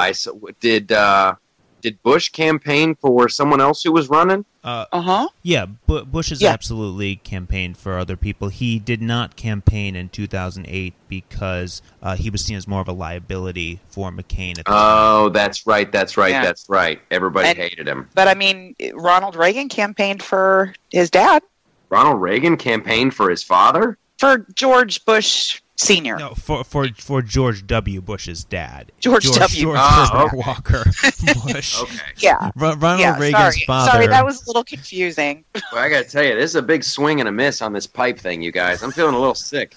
B: did Bush campaign for someone else who was running?
C: Yeah, Bush has absolutely campaigned for other people. He did not campaign in 2008 because he was seen as more of a liability for McCain at the time.
B: That's right. Everybody hated him.
D: But Ronald Reagan campaigned for his dad.
B: Ronald Reagan campaigned for his father?
D: For George Bush Senior.
C: No, for George W. Bush's dad.
D: George W.
C: Walker Bush.
B: Okay.
D: Yeah.
C: Ronald Reagan's father.
D: Sorry, that was a little confusing.
B: Well, I got to tell you, this is a big swing and a miss on this pipe thing, you guys. I'm feeling a little sick.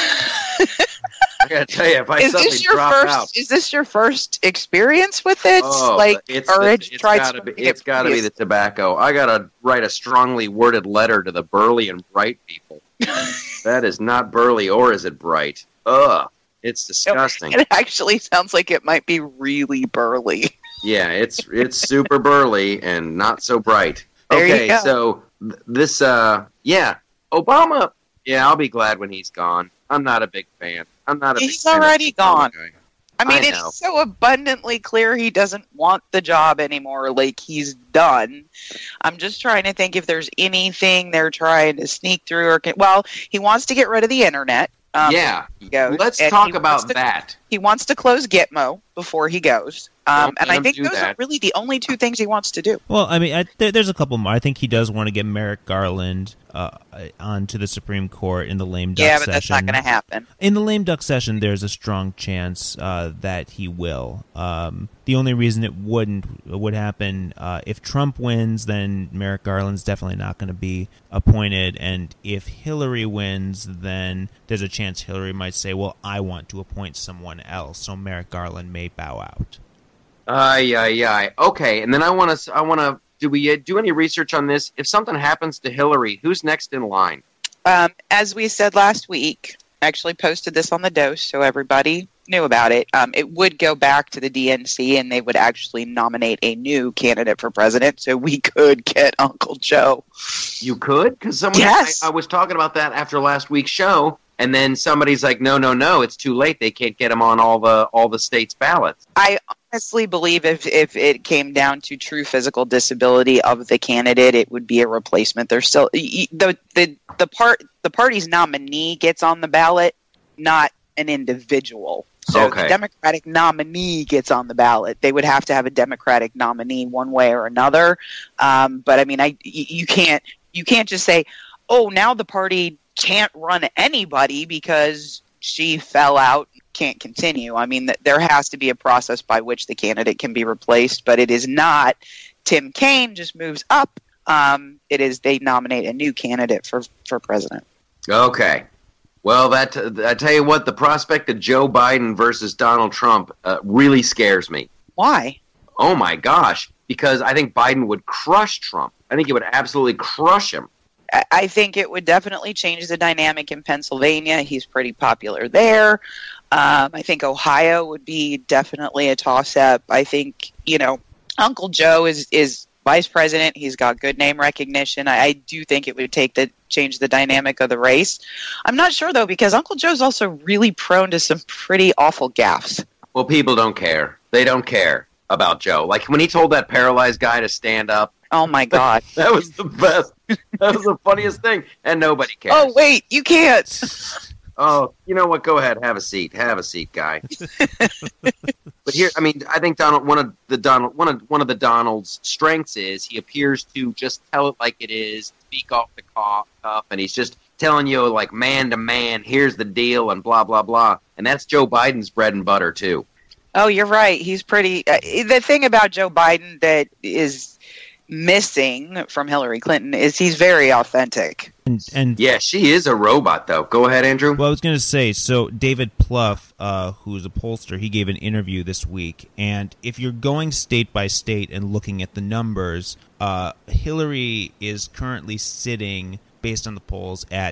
B: I got to tell you, if I suddenly drop out.
D: Is this your first experience with it?
B: It's got to be the tobacco. I got to write a strongly worded letter to the Burley and Bright people. That is not Burley, or is it Bright? Ugh, it's disgusting.
D: It actually sounds like it might be really burly.
B: Yeah, it's super burly and not so bright. Okay, so this, Obama. Yeah, I'll be glad when he's gone. I'm not a big fan.
D: He's already gone. It's so abundantly clear he doesn't want the job anymore. Like, he's done. I'm just trying to think if there's anything they're trying to sneak through. He wants to get rid of the internet.
B: Let's talk about that.
D: He wants to close Gitmo before he goes. And I think those are really the only two things he wants to do.
C: Well, there's a couple more. I think he does want to get Merrick Garland onto the Supreme Court in the lame duck session.
D: Yeah, but that's not going to happen.
C: In the lame duck session, there's a strong chance that he will. The only reason it would happen if Trump wins, then Merrick Garland's definitely not going to be appointed. And if Hillary wins, then there's a chance Hillary might say, well, I want to appoint someone else. So Merrick Garland may bow out.
B: Okay, and then I want to. Do we do any research on this? If something happens to Hillary, who's next in line?
D: As we said last week, actually posted this on the Dose, so everybody knew about it. It would go back to the DNC, and they would actually nominate a new candidate for president. So we could get Uncle Joe.
B: You could, because I was talking about that after last week's show. And then somebody's like, no, it's too late. They can't get him on all the states' ballots.
D: I honestly believe if it came down to true physical disability of the candidate, it would be a replacement. There's still the party's nominee gets on the ballot, not an individual. So the Democratic nominee gets on the ballot. They would have to have a Democratic nominee one way or another. But you can't you can't just say, oh, now the party can't run anybody because she fell out, can't continue. I mean, there has to be a process by which the candidate can be replaced, but it is not Tim Kaine just moves up. It is they nominate a new candidate for president.
B: Okay. Well, I tell you what, the prospect of Joe Biden versus Donald Trump really scares me.
D: Why?
B: Oh, my gosh. Because I think Biden would crush Trump. I think he would absolutely crush him.
D: I think it would definitely change the dynamic in Pennsylvania. He's pretty popular there. I think Ohio would be definitely a toss-up. I think, Uncle Joe is vice president. He's got good name recognition. I do think it would change the dynamic of the race. I'm not sure, though, because Uncle Joe's also really prone to some pretty awful gaffes.
B: Well, people don't care. They don't care about Joe. Like when he told that paralyzed guy to stand up.
D: Oh, my God.
B: That was the best. That was the funniest thing. And nobody cares.
D: Oh, wait, you can't.
B: Oh, you know what? Go ahead. Have a seat. Have a seat, guy. But here, I mean, I think one of the Donald's strengths is he appears to just tell it like it is, speak off the cuff, and he's just telling you like man to man, here's the deal, and blah blah blah. And that's Joe Biden's bread and butter too.
D: Oh, you're right. He's pretty. The thing about Joe Biden that is missing from Hillary Clinton is he's very authentic.
C: And
B: yeah, she is a robot, though. Go ahead, Andrew.
C: Well, I was going to say, so David Plouffe, who's a pollster, he gave an interview this week, and if you're going state by state and looking at the numbers, Hillary is currently sitting, based on the polls, at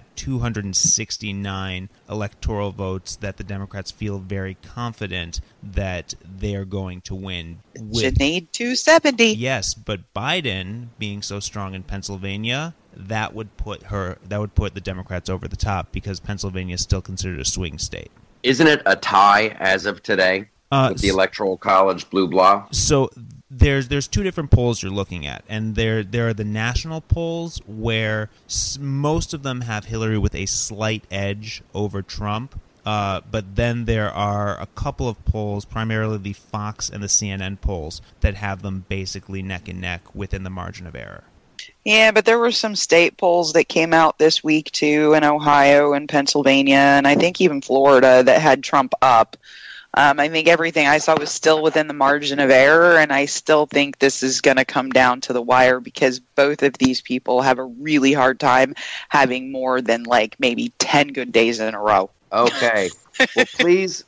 C: 269 electoral votes that the Democrats feel very confident that they're going to win.
D: Should need 270.
C: Yes, but Biden, being so strong in Pennsylvania, that would put the Democrats over the top because Pennsylvania is still considered a swing state.
B: Isn't it a tie as of today with the Electoral College blue-blah?
C: So there's two different polls you're looking at, and there are the national polls where most of them have Hillary with a slight edge over Trump. But then there are a couple of polls, primarily the Fox and the CNN polls, that have them basically neck and neck within the margin of error.
D: Yeah, but there were some state polls that came out this week, too, in Ohio and Pennsylvania, and I think even Florida, that had Trump up. I think everything I saw was still within the margin of error, and I still think this is going to come down to the wire because both of these people have a really hard time having more than, maybe 10 good days in a row.
B: Okay. Well, please,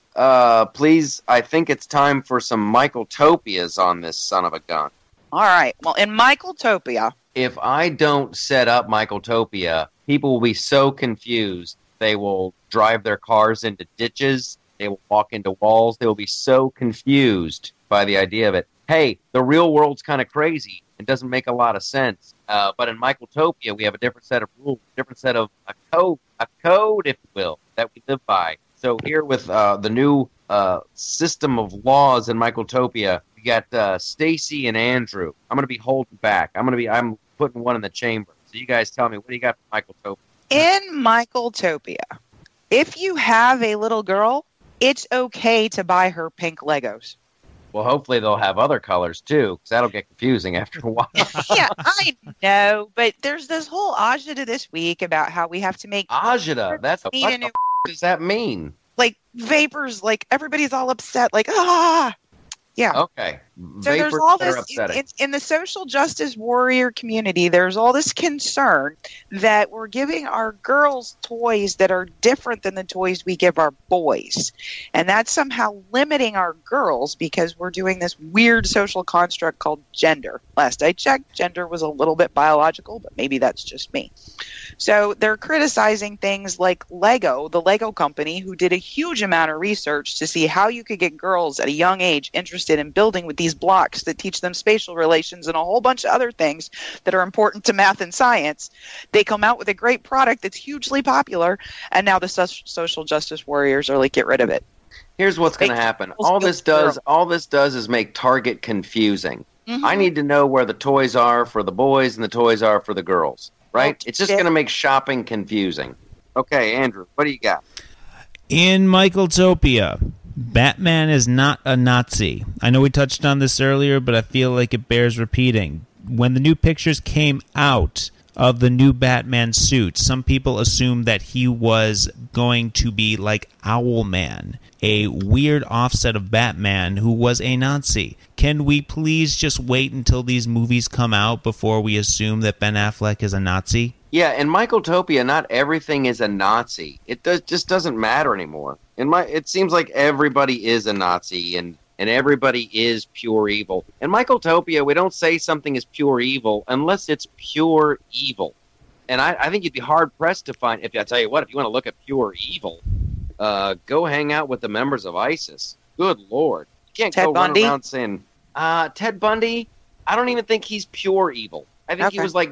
B: I think it's time for some Michaeltopias on this son of a gun.
D: All right. Well, in Michaeltopia,
B: if I don't set up Michaeltopia, people will be so confused. They will drive their cars into ditches. They will walk into walls. They will be so confused by the idea of it. Hey, the real world's kind of crazy. It doesn't make a lot of sense. But in Michaeltopia, we have a different set of rules, different set of a code, if you will, that we live by. So here with the new system of laws in Michaeltopia, we got Stacy and Andrew. I'm going to be holding back. I'm putting one in the chamber. So you guys tell me, what do you got for Michaeltopia?
D: In Michaeltopia, if you have a little girl, it's okay to buy her pink Legos.
B: Well, hopefully they'll have other colors, too, because that'll get confusing after a while.
D: Yeah, I know, but there's this whole agita this week about how we have to make...
B: Agita? What the does that mean?
D: Vapors, everybody's all upset, Yeah.
B: Okay.
D: So there's all this in the social justice warrior community. There's all this concern that we're giving our girls toys that are different than the toys we give our boys, and that's somehow limiting our girls because we're doing this weird social construct called gender. Last I checked, gender was a little bit biological, but maybe that's just me. So they're criticizing things like Lego, the Lego company, who did a huge amount of research to see how you could get girls at a young age interested in building with these blocks that teach them spatial relations and a whole bunch of other things that are important to math and science. They come out with a great product that's hugely popular, and now the social justice warriors are like, get rid of it.
B: Here's what's going to happen. All this does is make Target confusing. Mm-hmm. I need to know where the toys are for the boys and the toys are for the girls. Right? Oh, it's just going to make shopping confusing. Okay, Andrew, what do you got?
C: In Michaeltopia, Batman is not a Nazi. I know we touched on this earlier, but I feel like it bears repeating. When the new pictures came out of the new Batman suit. Some people assume that he was going to be like Owlman, a weird offset of Batman who was a Nazi. Can we please just wait until these movies come out before we assume that Ben Affleck is a Nazi?
B: Yeah, in Michaeltopia, not everything is a Nazi. It just doesn't matter anymore. It seems like everybody is a Nazi and everybody is pure evil. In Michaeltopia, we don't say something is pure evil unless it's pure evil. And I think you'd be hard-pressed to find, if you want to look at pure evil, go hang out with the members of ISIS. Good Lord. You can't
D: Ted
B: go
D: Bundy?
B: run around saying, Ted Bundy, I don't even think he's pure evil. I think he
D: Okay.
B: was like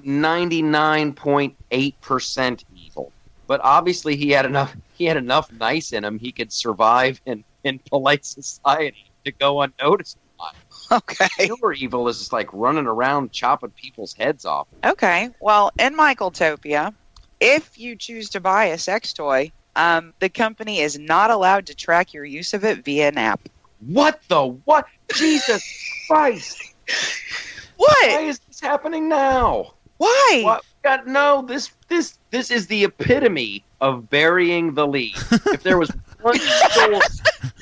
B: 99.8% evil. But obviously he had enough nice in him he could survive in polite society to go unnoticed.
D: Okay.
B: Pure evil is just like running around chopping people's heads off.
D: Okay. Well, in Michaeltopia, if you choose to buy a sex toy, the company is not allowed to track your use of it via an app.
B: What? Jesus Christ!
D: What?
B: Why is this happening now?
D: Why?
B: What? God, no, this is the epitome of burying the lead. If there was one source,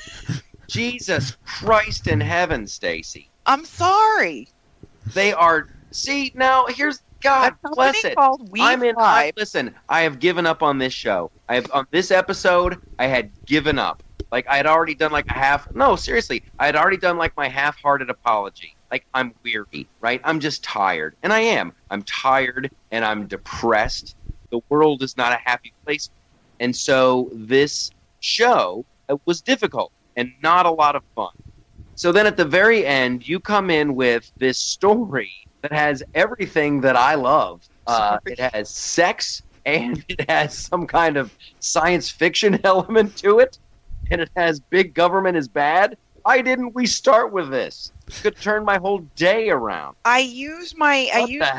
B: Jesus Christ in heaven, Stacy.
D: I'm sorry.
B: They are. See, now here's God
D: A
B: bless
D: company
B: it.
D: called We5.
B: Listen, I have given up on this show. On this episode, I had given up. Like I had already done like a half. No, seriously, I had already done like my half-hearted apology. Like I'm weary, right? I'm just tired, and I am. I'm tired and I'm depressed. The world is not a happy place, and so this show was difficult and not a lot of fun. So then at the very end, you come in with this story that has everything that I love. It has sex, and it has some kind of science fiction element to it, and it has big government is bad. Why didn't we start with this? It could turn my whole day around.
D: I use my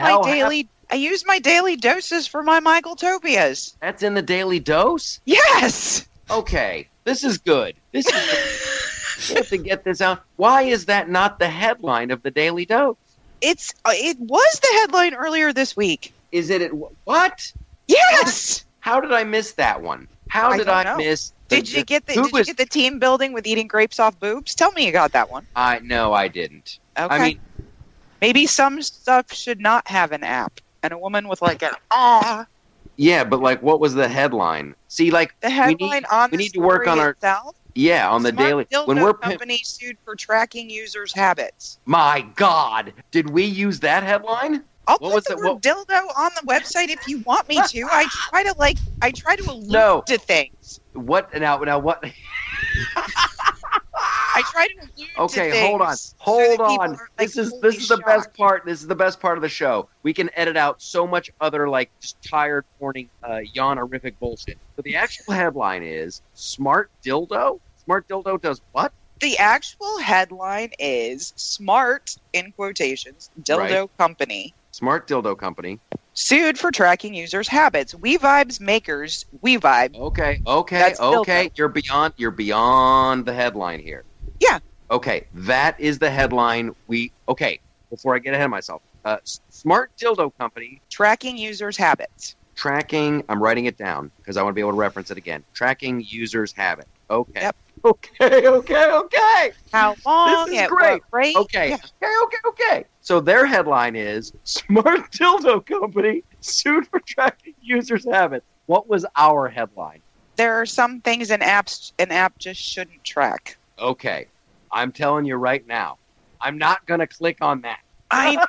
D: daily doses for my Michaeltopias.
B: That's in the Daily Dose?
D: Yes.
B: Okay, this is good. We have to get this out. Why is that not the headline of the Daily Dose?
D: It was the headline earlier this week.
B: Is it what?
D: Yes.
B: How did I miss that one? How did
D: don't
B: I
D: know.
B: miss?
D: Did you get the team building with eating grapes off boobs? Tell me you got that one.
B: No, I didn't.
D: Okay.
B: I mean,
D: Maybe some stuff should not have an app. And a woman with like an
B: yeah, but like, what was the headline? See, like
D: the headline on
B: we
D: the
B: need to work on our
D: itself.
B: on the
D: Smart
B: daily
D: dildo company sued for tracking users' habits.
B: My God, did we use that headline?
D: I'll
B: What
D: put
B: was
D: the
B: it?
D: word dildo on the website if you want me to. I try to allude
B: No.
D: to things.
B: What now? What?
D: I try to allude to
B: Okay,
D: things.
B: hold on.
D: so that
B: Hold
D: people
B: on.
D: aren't, like,
B: This is
D: fully
B: the best
D: shocked.
B: part. This is the best part of the show. We can edit out so much other like just tired, morning, yawn-orific bullshit. So the actual headline is Smart Dildo. Smart Dildo does what?
D: The actual headline is Smart, in quotations, dildo company
B: Smart Dildo Company.
D: sued for tracking users' habits. WeVibes makers, WeVibe.
B: Okay.
D: That's dildo.
B: You're beyond the headline here.
D: Yeah.
B: Okay, that is the headline. Before I get ahead of myself, Smart Dildo Company
D: Tracking users' habits.
B: tracking. I'm writing it down because I want to be able to reference it again. Tracking users' habit. Okay.
D: Yep.
B: Okay.
D: How long?
B: This is
D: at
B: great.
D: what rate?
B: Okay.
D: Yeah.
B: Okay. So their headline is Smart Dildo Company sued for tracking users' habits. What was our headline?
D: There are some things an app just shouldn't track.
B: Okay. I'm telling you right now, I'm not going to click on that.
D: I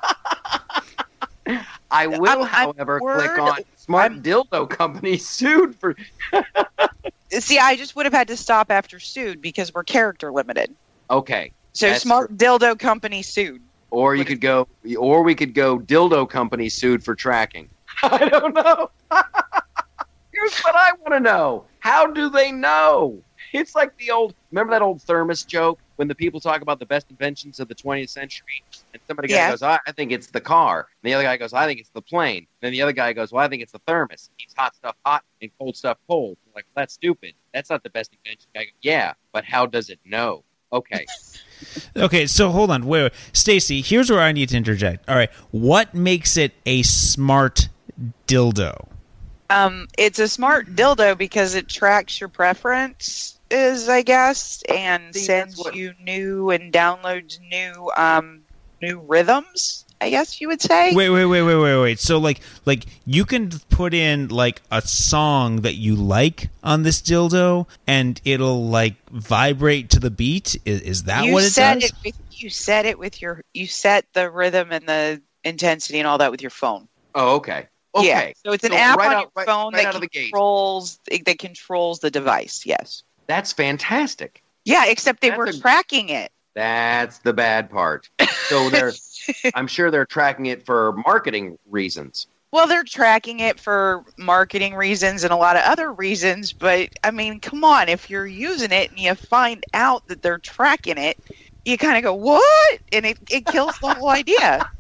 B: will,
D: I'm
B: however, click
D: word-
B: on Smart
D: I'm-
B: Dildo Company sued for.
D: see. I just would have had to stop after sued because we're character limited.
B: Okay.
D: So
B: That's
D: Smart Dildo Company sued.
B: Or we could go Dildo Company sued for tracking. I don't know. Here's what I want to know. How do they know? It's like remember that old thermos joke when the people talk about the best inventions of the 20th century, and somebody
D: Yeah.
B: goes, I think it's the car. And the other guy goes, I think it's the plane. And then the other guy goes, well, I think it's the thermos. It keeps hot stuff hot and cold stuff cold. I'm like, well, that's stupid. That's not the best invention. Guy goes, yeah, but how does it know? Okay.
C: Okay, so hold on. Wait. Stacy, here's where I need to interject. All right. What makes it a smart dildo?
D: It's a smart dildo because it tracks your preferences, I guess, and sends you new and downloads new rhythms, I guess you would say.
C: Wait. So like you can put in like a song that you like on this dildo and it'll like vibrate to the beat? Is that what it does?
D: You set the rhythm and the intensity and all that with your phone.
B: Oh, okay. Okay.
D: Yeah. So it's an app on your phone
B: that
D: controls the device. Yes.
B: That's fantastic.
D: Yeah, except they were tracking it.
B: That's the bad part. So I'm sure they're tracking it for marketing reasons.
D: Well, they're tracking it for marketing reasons and a lot of other reasons, but I mean, come on, if you're using it and you find out that they're tracking it, you kind of go, what? And it kills the whole idea.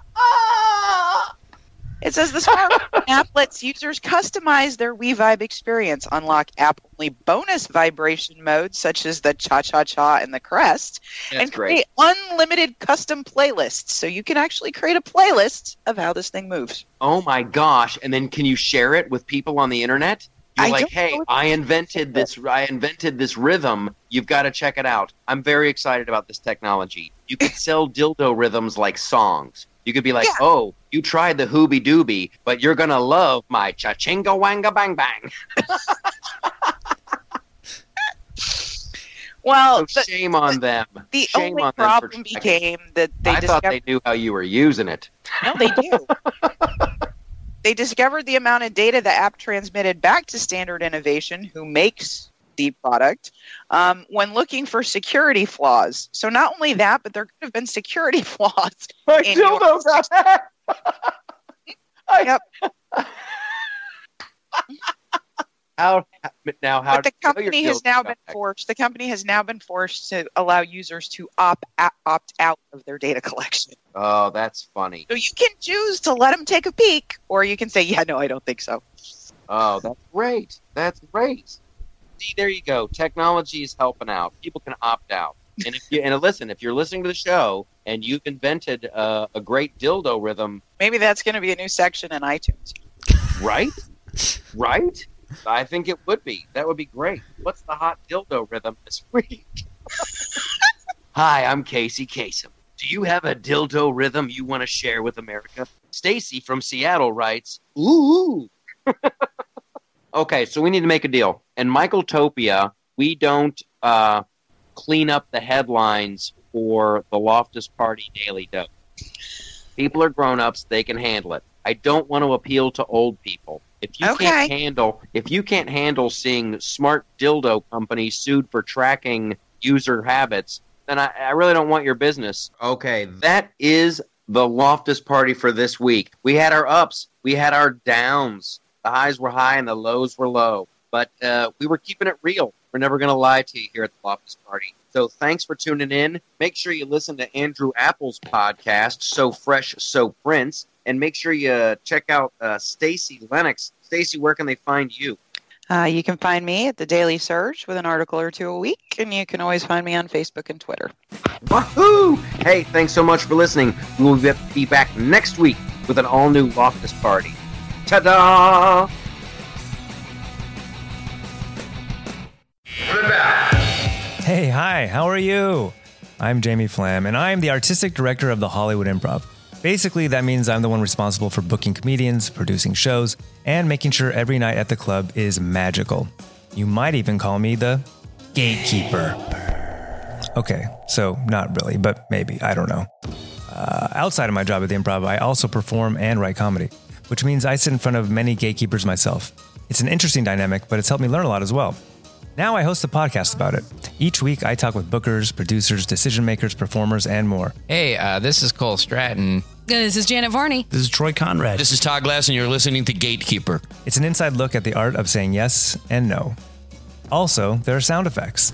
D: It says the smartphone app lets users customize their WeVibe experience, unlock app-only bonus vibration modes such as the cha-cha-cha and the crest, and create unlimited custom playlists. So you can actually create a playlist of how this thing moves.
B: Oh my gosh. And then can you share it with people on the internet? You're like, hey, I invented this rhythm. You've got to check it out. I'm very excited about this technology. You could sell dildo rhythms like songs. You could be like, oh, you tried the Hooby Dooby, but you're going to love my cha-chinga wanga bang bang.
D: Well,
B: so shame on them.
D: The only problem became that
B: I thought they knew how you were using it.
D: No, they do. They discovered the amount of data the app transmitted back to Standard Innovation, who makes the product, when looking for security flaws. So not only that, but there could have been security flaws.
B: My dildo got hacked.
D: Yep.
B: But
D: the company has now been forced. The company has now been forced to allow users to opt out of their data collection.
B: Oh, that's funny.
D: So you can choose to let them take a peek, or you can say, "Yeah, no, I don't think so."
B: Oh, that's great. That's great. See, there you go. Technology is helping out. People can opt out. And listen, if you're listening to the show and you've invented a great dildo rhythm,
D: maybe that's going to be a new section in iTunes.
B: Right? Right? I think it would be. That would be great. What's the hot dildo rhythm this week? Hi, I'm Casey Kasem. Do you have a dildo rhythm you want to share with America? Stacy from Seattle writes, ooh. Okay, so we need to make a deal. In Michaeltopia, we don't clean up the headlines for the Loftus Party Daily Dose. People are grown-ups; they can handle it. I don't want to appeal to old people. If you can't handle seeing smart dildo companies sued for tracking user habits, then I really don't want your business. Okay, that is the Loftus Party for this week. We had our ups, we had our downs. The highs were high and the lows were low. But we were keeping it real. We're never going to lie to you here at the Loftus Party. So thanks for tuning in. Make sure you listen to Andrew Apple's podcast, So Fresh, So Prince. And make sure you check out Stacy Lennox. Stacy, where can they find you?
D: You can find me at the Daily Surge with an article or two a week. And you can always find me on Facebook and Twitter.
B: Woohoo! Hey, thanks so much for listening. We will be back next week with an all-new Loftus Party. Ta-da!
F: Hey, hi, how are you? I'm Jamie Flam, and I'm the artistic director of the Hollywood Improv. Basically, that means I'm the one responsible for booking comedians, producing shows, and making sure every night at the club is magical. You might even call me the gatekeeper. Okay, so not really, but maybe, I don't know. Outside of my job at the Improv, I also perform and write comedy, which means I sit in front of many gatekeepers myself. It's an interesting dynamic, but it's helped me learn a lot as well. Now I host a podcast about it. Each week I talk with bookers, producers, decision makers, performers, and more.
G: Hey, this is Cole Stratton.
H: This is Janet Varney.
I: This is Troy Conrad.
J: This is Todd Glass, and you're listening to Gatekeeper.
F: It's an inside look at the art of saying yes and no. Also, there are sound effects.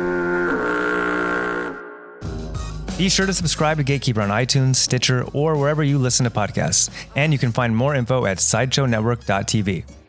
F: Be sure to subscribe to Gatekeeper on iTunes, Stitcher, or wherever you listen to podcasts. And you can find more info at SideshowNetwork.tv.